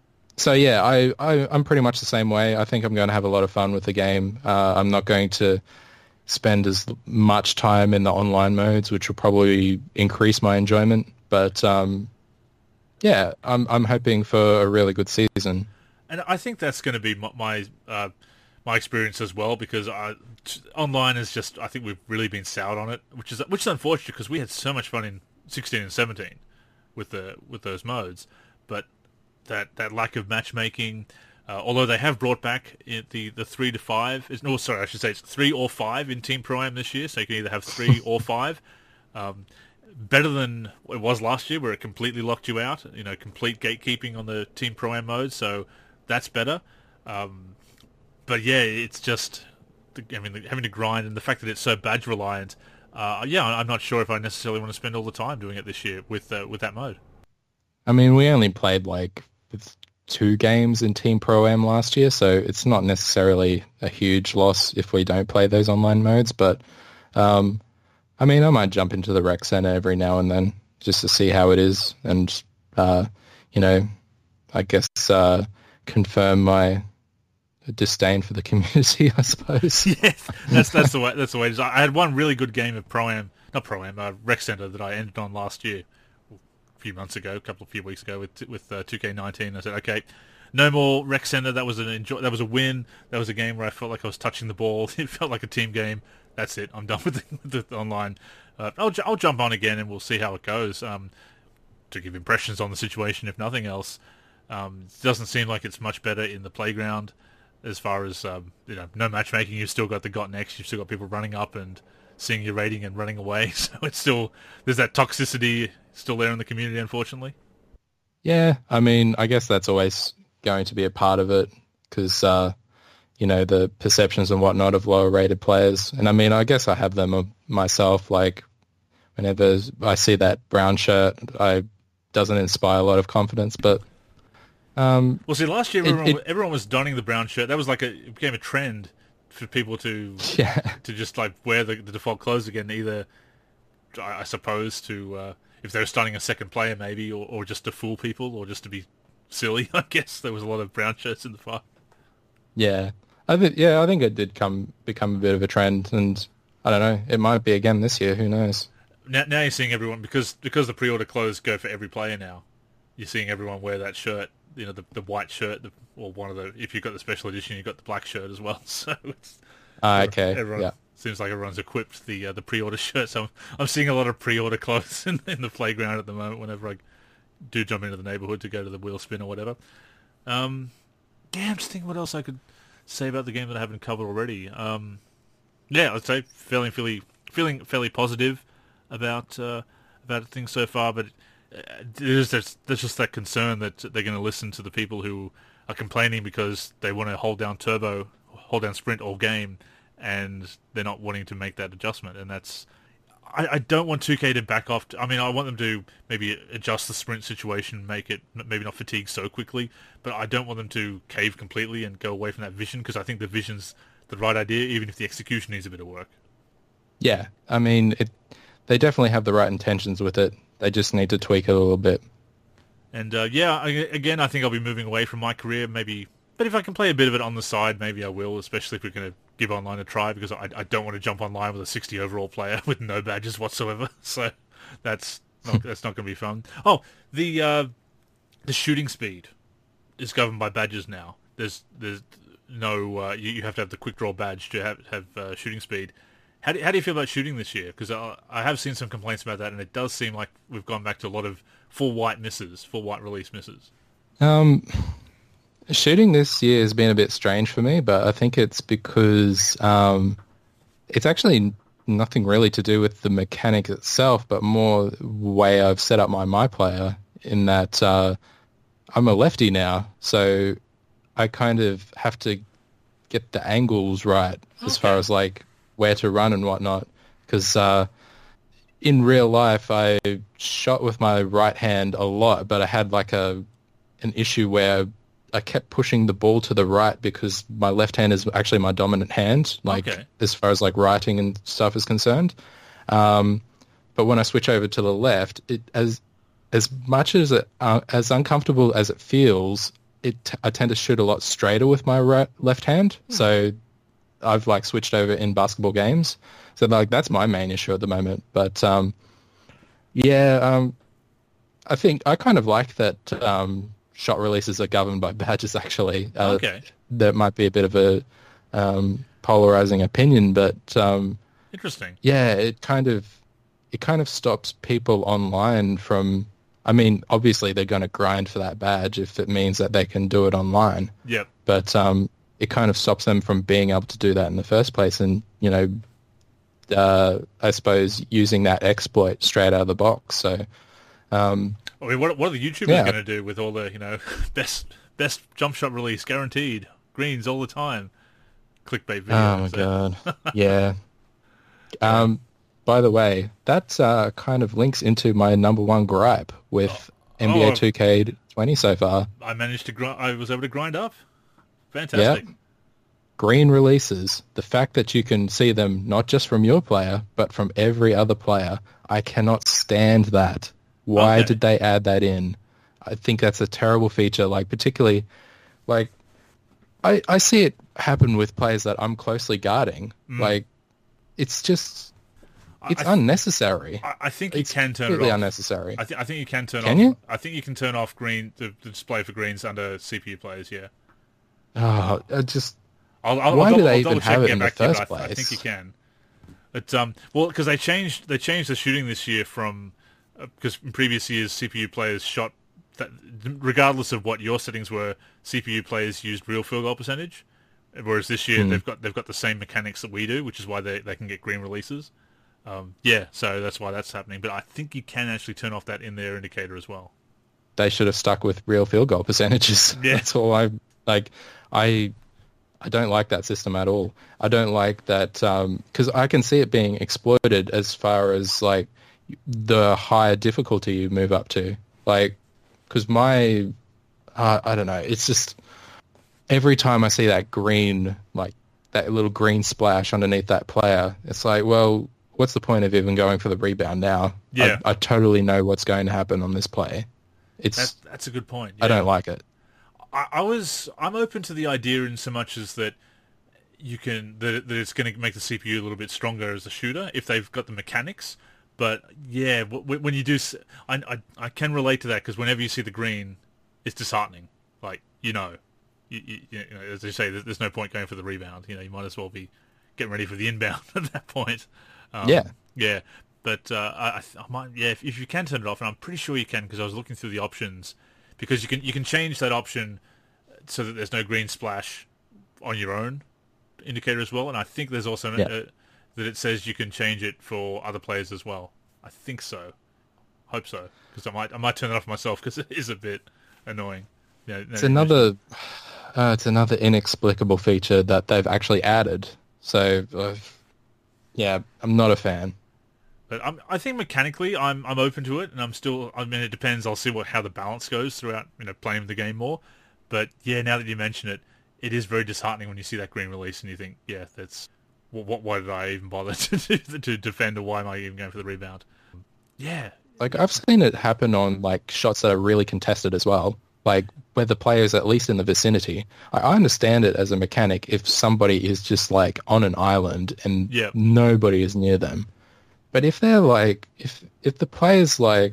pretty much the same way. I think I'm going to have a lot of fun with the game. I'm not going to spend as much time in the online modes, which will probably increase my enjoyment. But, I'm hoping for a really good season. And I think that's going to be my experience as well, because online is just, I think we've really been soured on it, which is unfortunate because we had so much fun in 16 and 17 with those modes, but that lack of matchmaking, although they have brought back the 3 to 5, it's 3 or 5 in Team Pro-Am this year, so you can either have 3 or 5. Better than it was last year where it completely locked you out, complete gatekeeping on the Team Pro-Am mode, so that's better. But yeah, it's just, having to grind and the fact that it's so badge reliant. I'm not sure if I necessarily want to spend all the time doing it this year with that mode. We only played 2 games in Team Pro-Am last year, so it's not necessarily a huge loss if we don't play those online modes. But I might jump into the rec center every now and then. just to see how it is, and I guess confirm my disdain for the community, I suppose. Yeah, that's the way. That's the way it is. I had one really good game of Rec Center that I ended on last year, a few weeks ago with 2K19. I said, okay, no more Rec Center. That was that was a win. That was a game where I felt like I was touching the ball. It felt like a team game. That's it. I'm done with the online. I'll jump on again and we'll see how it goes. To give impressions on the situation, if nothing else. It doesn't seem like it's much better in the playground as far as no matchmaking. You've still got the got next. You've still got people running up and seeing your rating and running away. So it's still, there's that toxicity still there in the community, unfortunately. Yeah, I mean, I guess that's always going to be a part of it because the perceptions and whatnot of lower rated players. And I mean, I guess I have them myself. Like whenever I see that brown shirt, it doesn't inspire a lot of confidence, but. Well, see, last year everyone was donning the brown shirt. That was it became a trend for people to just like wear the default clothes again. Either, I suppose, to if they're starting a second player, maybe, or just to fool people, or just to be silly. I guess there was a lot of brown shirts in the fight. Yeah, I think it did become a bit of a trend, and I don't know, it might be again this year. Who knows? Now you're seeing everyone because the pre-order clothes go for every player now. You're seeing everyone wear that shirt. The white shirt, or one of the. If you've got the special edition, you've got the black shirt as well. So it's okay. Seems like everyone's equipped the pre-order shirt. So I'm seeing a lot of pre-order clothes in the playground at the moment. Whenever I do jump into the neighborhood to go to the wheel spin or whatever. I'm just thinking what else I could say about the game that I haven't covered already. I'd say feeling fairly positive about things so far, but. There's just that concern that they're going to listen to the people who are complaining because they want to hold down sprint all game, and they're not wanting to make that adjustment. And that's, I don't want 2K to back off. I mean, I want them to maybe adjust the sprint situation, make it maybe not fatigue so quickly, but I don't want them to cave completely and go away from that vision, because I think the vision's the right idea, even if the execution needs a bit of work. Yeah, I mean, they definitely have the right intentions with it. They just need to tweak it a little bit. And I think I'll be moving away from my career, maybe. But if I can play a bit of it on the side, maybe I will, especially if we're going to give online a try, because I don't want to jump online with a 60 overall player with no badges whatsoever. So that's not going to be fun. Oh, the shooting speed is governed by badges now. There's no you have to have the quick draw badge to have shooting speed. How do you feel about shooting this year? Because I have seen some complaints about that, and it does seem like we've gone back to a lot of full white release misses. Shooting this year has been a bit strange for me, but I think it's because it's actually nothing really to do with the mechanic itself, but more the way I've set up my player, in that I'm a lefty now, so I kind of have to get the angles right as far as like where to run and whatnot, because in real life I shot with my right hand a lot, but I had like an issue where I kept pushing the ball to the right because my left hand is actually my dominant hand, as far as like writing and stuff is concerned. But when I switch over to the left, as much as as uncomfortable as it feels, I tend to shoot a lot straighter with my left hand. So I've like switched over in basketball games, so like that's my main issue at the moment. But I think I kind of like that shot releases are governed by badges. Actually, that might be a bit of a polarizing opinion, but interesting. Yeah, it kind of stops people online from. I mean, obviously they're going to grind for that badge if it means that they can do it online. Yep. But it kind of stops them from being able to do that in the first place, and I suppose using that exploit straight out of the box. So, I mean, what are the YouTubers going to do with all the best jump shot release guaranteed greens all the time clickbait videos? Oh my god, yeah. By the way, that kind of links into my number one gripe with NBA 2K20 so far. I managed to I was able to grind up. Fantastic. Yep. Green releases, the fact that you can see them not just from your player, but from every other player, I cannot stand that. Why Okay. did they add that in? I think that's a terrible feature. Like particularly, like I see it happen with players that I'm closely guarding. Like it's just it's unnecessary. I think you It's can turn it completely off. unnecessary. I think you can turn Can off. you? I think you can turn off the display for greens under CPU players. Yeah. Oh, I just I'll Why do double, they I'll even double check have and it get in the back to you, first but I think place? you can. But well, because they changed the shooting this year from because in previous years CPU players shot that regardless of what your settings were, CPU players used real field goal percentage. Whereas this year they've got the same mechanics that we do, which is why they can get green releases. Yeah, so that's why that's happening. But I think you can actually turn off that in their indicator as well. They should have stuck with real field goal percentages. Yeah. That's all I like. I don't like that system at all. I don't like that because I can see it being exploited as far as like the higher difficulty you move up to. Like, because my, I don't know, it's just every time I see that green, like that little green splash underneath that player, it's like, well, what's the point of even going for the rebound now? Yeah. I totally know what's going to happen on this play. That's a good point. Yeah. I don't like it. I'm open to the idea in so much as that you can that it's going to make the CPU a little bit stronger as a shooter if they've got the mechanics. But yeah, when you do, I can relate to that because whenever you see the green, it's disheartening. Like you know, as they say, there's no point going for the rebound. You know, you might as well be getting ready for the inbound at that point. Yeah. But I might, yeah, if you can turn it off, and I'm pretty sure you can because I was looking through the options, because you can change that option so that there's no green splash on your own indicator as well, and I think there's also that it says you can change it for other players as well. I think so. Hope so, because I might turn it off myself because it is a bit annoying. Yeah, It's another inexplicable feature that they've actually added. So, yeah, I'm not a fan. But I think mechanically, I'm open to it, and I'm still. I mean, it depends. I'll see how the balance goes throughout, playing the game more. But yeah, now that you mention it, it is very disheartening when you see that green release and you think, yeah, that's why did I even bother to defend, or why am I even going for the rebound? Yeah, like I've seen it happen on like shots that are really contested as well, like where the player is at least in the vicinity. I understand it as a mechanic if somebody is just like on an island and nobody is near them. But if they're like, if the player's like,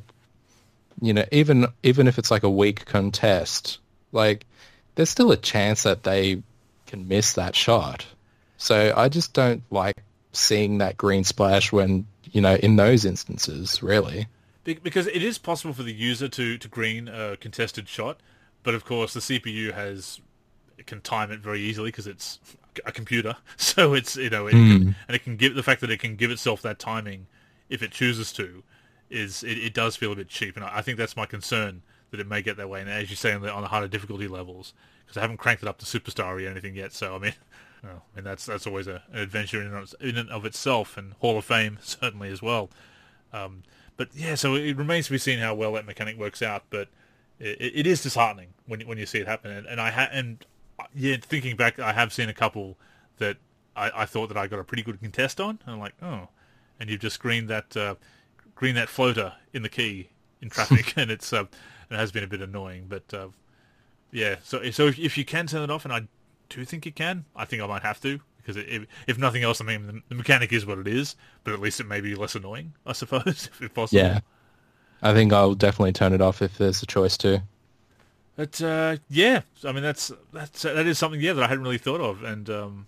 even if it's like a weak contest, like there's still a chance that they can miss that shot. So I just don't like seeing that green splash when, in those instances, really. Because it is possible for the user to green a contested shot, but of course the CPU can time it very easily because it's a computer. So it's and it can give the fact that it can give itself that timing if it chooses to it does feel a bit cheap, and I think that's my concern, that it may get that way. And as you say, on the harder difficulty levels, because I haven't cranked it up to superstar or anything yet. So I mean, that's always an adventure in and of itself, and Hall of Fame certainly as well. But yeah, so it remains to be seen how well that mechanic works out. But it is disheartening when you see it happen. And thinking back, I have seen a couple that I thought that I got a pretty good contest on, and I'm like, oh, and you've just greened that floater in the key in traffic, and it has been a bit annoying. But yeah, so if you can turn it off, and I do think you can, I think I might have to, because if nothing else, I mean, the mechanic is what it is, but at least it may be less annoying, I suppose, if possible. Yeah, I think I'll definitely turn it off if there's a choice to. But yeah, I mean that is something that I hadn't really thought of, and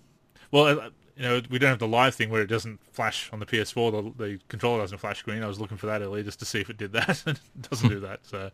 we don't have the live thing where it doesn't flash on the PS4. The controller doesn't flash green. I was looking for that earlier just to see if it did that, and it doesn't do that. So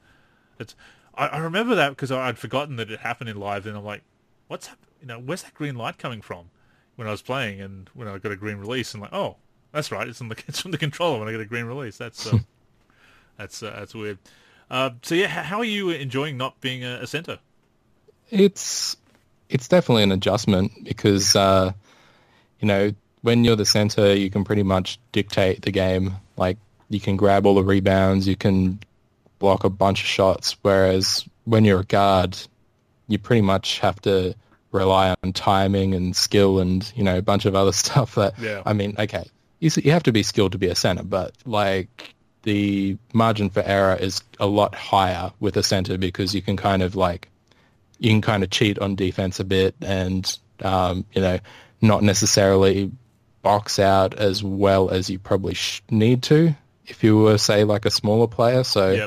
I remember that because I'd forgotten that it happened in live, and I'm like, what's where's that green light coming from when I was playing, and when I got a green release, and like, oh, that's right, it's from the controller when I get a green release. That's that's weird. So yeah, how are you enjoying not being a center? It's definitely an adjustment because when you're the center, you can pretty much dictate the game. Like you can grab all the rebounds, you can block a bunch of shots. Whereas when you're a guard, you pretty much have to rely on timing and skill and a bunch of other stuff. That I mean, okay, you have to be skilled to be a center, but like the margin for error is a lot higher with a center because you can kind of cheat on defense a bit and not necessarily box out as well as you probably need to if you were, say, like a smaller player. So, Yep.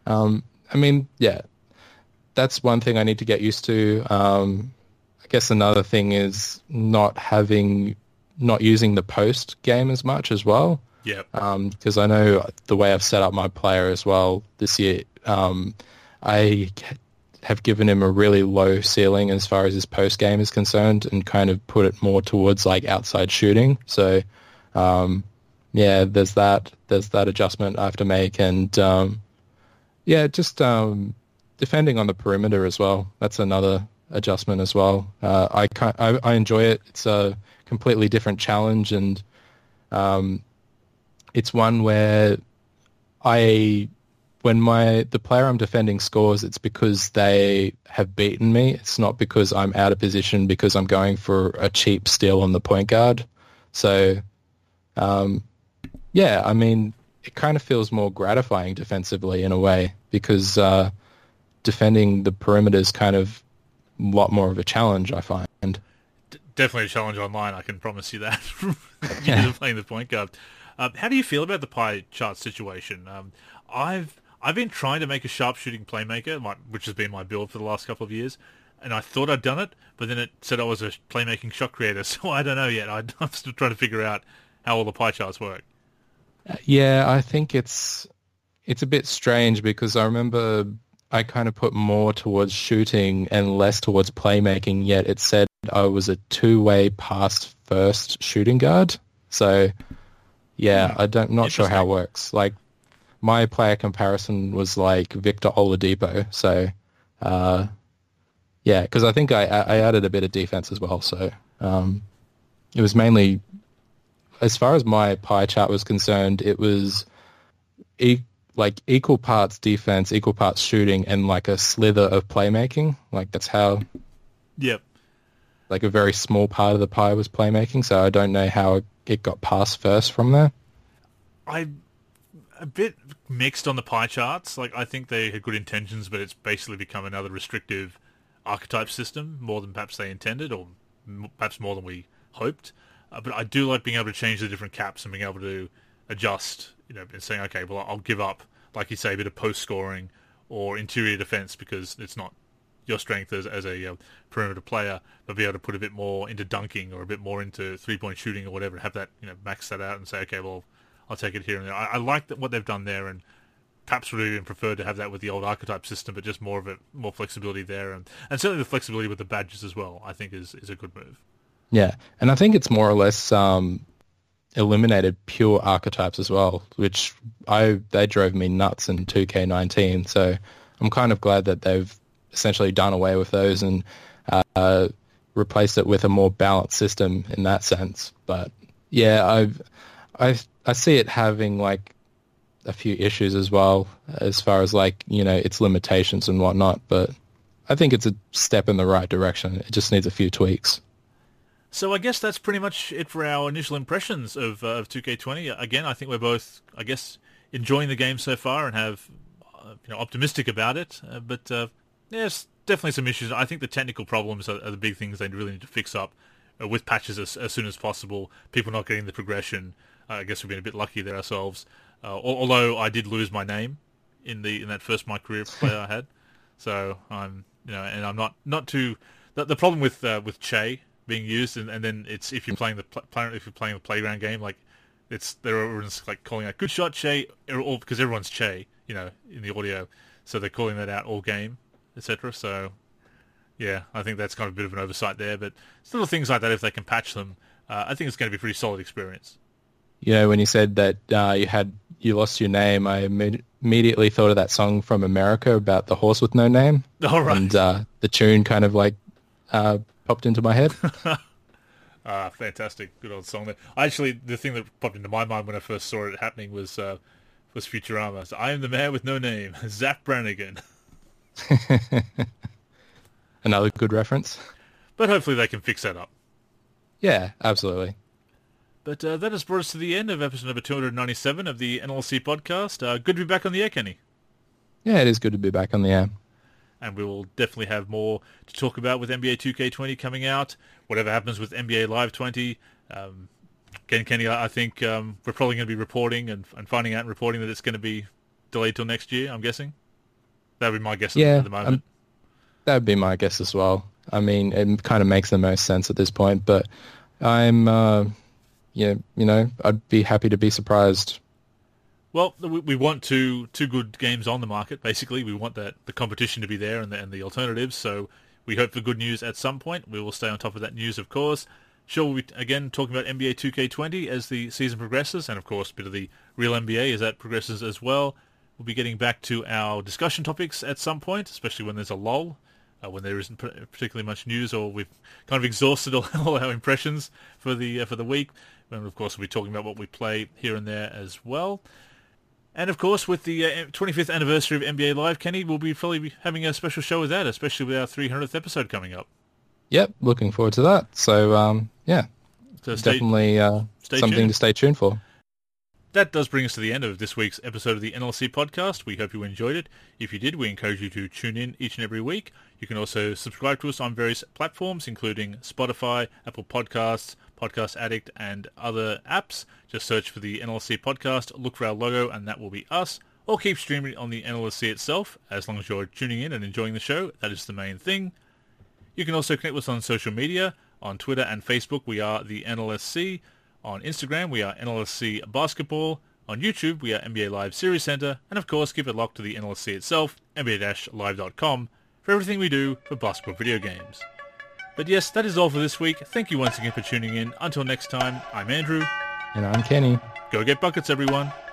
That's one thing I need to get used to. I guess another thing is not using the post game as much as well. Yep. Because I know the way I've set up my player as well this year, I have given him a really low ceiling as far as his post game is concerned, and kind of put it more towards like outside shooting. So, there's that adjustment I have to make, and defending on the perimeter as well. That's another adjustment as well. I enjoy it. It's a completely different challenge, and it's one where when the player I'm defending scores, it's because they have beaten me. It's not because I'm out of position because I'm going for a cheap steal on the point guard. So, it kind of feels more gratifying defensively in a way because defending the perimeter is kind of a lot more of a challenge, I find. Definitely a challenge online, I can promise you that. Playing the point guard. How do you feel about the pie chart situation? I've been trying to make a sharpshooting playmaker, which has been my build for the last couple of years, and I thought I'd done it, but then it said I was a playmaking shot creator, so I don't know yet. I'm still trying to figure out how all the pie charts work. Yeah, I think it's a bit strange because I remember I kind of put more towards shooting and less towards playmaking, yet it said I was a two-way pass first shooting guard. So, not sure how it works. Like, my player comparison was like Victor Oladipo. So, because I think I added a bit of defense as well. So, it was mainly, as far as my pie chart was concerned, it was equal parts defense, equal parts shooting, and like a slither of playmaking. Like that's how. Yep. Like a very small part of the pie was playmaking, so I don't know how it got passed first from there. I'm a bit mixed on the pie charts. Like I think they had good intentions, but it's basically become another restrictive archetype system more than perhaps they intended, or perhaps more than we hoped. But I do like being able to change the different caps and being able to adjust, and saying, okay, well, I'll give up, like you say, a bit of post-scoring or interior defense because it's not your strength as a perimeter player, but be able to put a bit more into dunking or a bit more into three-point shooting or whatever, and have that, max that out and say, okay, well, I'll take it here and there. I like what they've done there, and perhaps would have even preferred to have that with the old archetype system, but just more flexibility there, and certainly the flexibility with the badges as well, I think is a good move. Yeah, and I think it's more or less eliminated pure archetypes as well, which they drove me nuts in 2K19. So I'm kind of glad that they've essentially done away with those and replaced it with a more balanced system in that sense. But yeah, I see it having like a few issues as well as far as like its limitations and whatnot. But I think it's a step in the right direction. It just needs a few tweaks. So I guess that's pretty much it for our initial impressions of 2K20. Again, I think we're both, enjoying the game so far and have, optimistic about it. But there's definitely some issues. I think the technical problems are the big things they really need to fix up with patches as soon as possible. People not getting the progression. I guess we've been a bit lucky there ourselves. Although I did lose my name in that first My Career player I had, so I'm and I'm not too. The problem with Che being used, and then it's if you're playing the playground game, like everyone's like calling out good shot Che, all because everyone's Che, in the audio, so they're calling that out all game, etc. So yeah, I think that's kind of a bit of an oversight there, but little things like that, if they can patch them, I think it's going to be a pretty solid experience. When you said that you lost your name, I immediately thought of that song from America about the horse with no name. All right. And the tune kind of like popped into my head. Fantastic. Good old song there. Actually, the thing that popped into my mind when I first saw it happening was Futurama. So, I am the man with no name, Zach Brannigan. Another good reference. But hopefully they can fix that up. Yeah, absolutely. But that has brought us to the end of episode number 297 of the NLC podcast. Good to be back on the air, Kenny. Yeah, it is good to be back on the air. And we will definitely have more to talk about with NBA 2K20 coming out, whatever happens with NBA Live 20. Kenny, I think we're probably going to be reporting and finding out and reporting that it's going to be delayed till next year, I'm guessing. That would be my guess at the moment. That would be my guess as well. I mean, it kind of makes the most sense at this point, but I'm, I'd be happy to be surprised. Well, we want two good games on the market, basically. We want the competition to be there and the alternatives, so we hope for good news at some point. We will stay on top of that news, of course. Sure, we'll be, again, talking about NBA 2K20 as the season progresses, and of course, a bit of the real NBA as that progresses as well. We'll be getting back to our discussion topics at some point, especially when there's a lull, when there isn't particularly much news, or we've kind of exhausted all our impressions for the week. And of course, we'll be talking about what we play here and there as well. And of course, with the 25th anniversary of NBA Live, Kenny, we'll be probably having a special show with that, especially with our 300th episode coming up. Yep, looking forward to that. So, so definitely something tuned to stay tuned for. That does bring us to the end of this week's episode of the NLC podcast. We hope you enjoyed it. If you did, we encourage you to tune in each and every week. You can also subscribe to us on various platforms, including Spotify, Apple Podcasts, Podcast Addict, and other apps. Just search for the NLC podcast, look for our logo, and that will be us. Or keep streaming on the NLC itself. As long as you're tuning in and enjoying the show, that is the main thing. You can also connect with us on social media. On Twitter and Facebook, we are the NLSC. On Instagram, we are NLSC Basketball. On YouTube, we are NBA Live Series Center. And of course, keep it locked to the NLSC itself, NBA-Live.com, for everything we do for basketball video games. But yes, that is all for this week. Thank you once again for tuning in. Until next time, I'm Andrew. And I'm Kenny. Go get buckets, everyone.